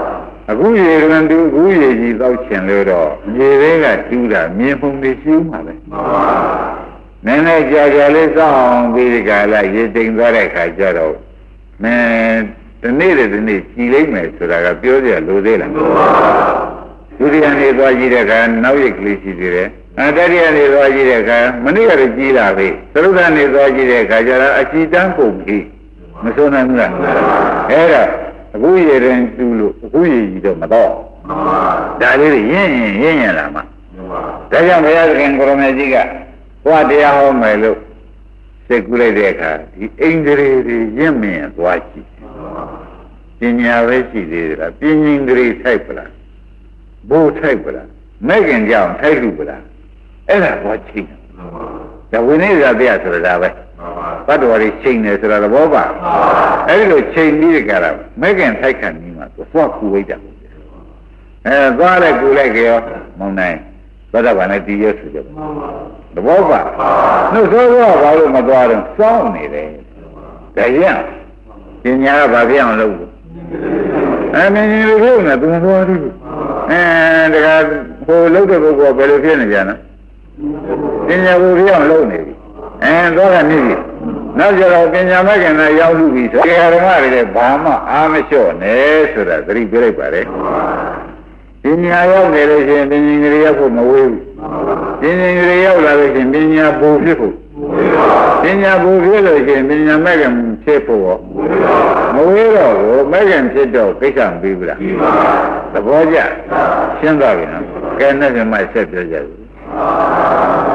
Speaker 2: အခုရေရန်တူအခုရေကြီးသောက်ချင်လို့တော့ရေတွေကတူးတာမြင်မှုတွေရှိမှာပဲနည်းနည်းကြာကြာလေးစောင့်ပြီးဒီကလာရေတိမ်သွားတဲ့ခါကျတော့မင်းဒီနေ့တည်းဒီနေ့ကြည်လိုက်မယ်ဆိုတာကပြောကြလို့သေးလားဒုတိယနေ့သွားကြည့်တဲ့အခါနောက်ရိတ်ကလေးရှိသေးတယ်အဲတတိယနေ့သွားကြည့်တဲ့အခါမနေ့ကလည်းကြီးလာပြီသရုပ်သားနေ့သွားကြည့်တဲ့အခါကျတော့အချီတန်းကုန်ပြီမဆုံးနိုင်ဘူးလားအဲ့ဒါအခုရရင်တူလို့အခုရကြီးတော့မတော့ဒါလေးရင်းရင်ရင်းရလာမှာဒါကြောင့်ဘုရားသခင်ကိုရမေကြီးကဟောတရားဟောမယ်လို့စိတ်ကူးလိုက်တဲ့အခါဒီအိန္ဒြေတွေရင့်မြင်သွားကြည့်ပညာပဲရှိသေးတယ်လားပညာင်္ဂရိထိုက်ပလားဘိုးထိုက်ပလားမဲ့ခင်ကြောင့်ထိုက်လူပလားအဲ့ဒါသွားချိန်ဒါဝိနည်းဇာတရားဆိုတာပဲဘတ်တော်ရီချိန်နေဆိုတာသဘောပါအဲ့ဒီလိုချိန်ပြီးကြတာမဲ့ခင်ထိုက်ခံပြီးမှသွားကူဝိတ်တာအဲသွားလိုက်ကူလိုက်ကြောမောင်းနိုင်သောတာပန်နဲ့တည်ရဆိုကြသဘောပါနှုတ်ဆိုးတော့ဘာလို့မသွားတော့စောင်းနေတယ်ဒါရင်ပညာကဘာဖြစ်အောင်လုပ်လို့အဲမင်းကြီးတို့ကသူမသွားဘူးအဲတခါဟိုလုပ်တဲ့ပုဂ္ဂိုလ်ကဘယ်လိုဖြစ်နေကြလဲပညာကိုဖြစ်အောင်လုပ်နေပြီအဲတော့ကနေပြီနောက်ကျတော့ပညာမဲ့ခင်နဲ့ရောက်လူပြီဆိုဒီဓမ္မတွေလည်းဘာမှအားမလျှော့နဲ့ဆိုတာသတိပြလိုက်ပါလေပညာရောက်နေလို့ရှိရင်ပညာကြီးတွေရောက်ဖို့မဝေးဘူးပညာကြီးတွေရောက်လာလို့ရှိရင်ပညာပူဖြစ်ဖို့ပညာပူဖြစ်လို့ရှိရင်ပညာမဲ့ခင်ဖြစ်ဖို့ရောမဝေးတော့ဘူးမဲ့ခင်ဖြစ်တော့ကိစ္စမပြီးဘူးလားသဘောကျရှင်းသွားပြီနော်ကဲနဲ့မှဆက်ပြောကြပြီ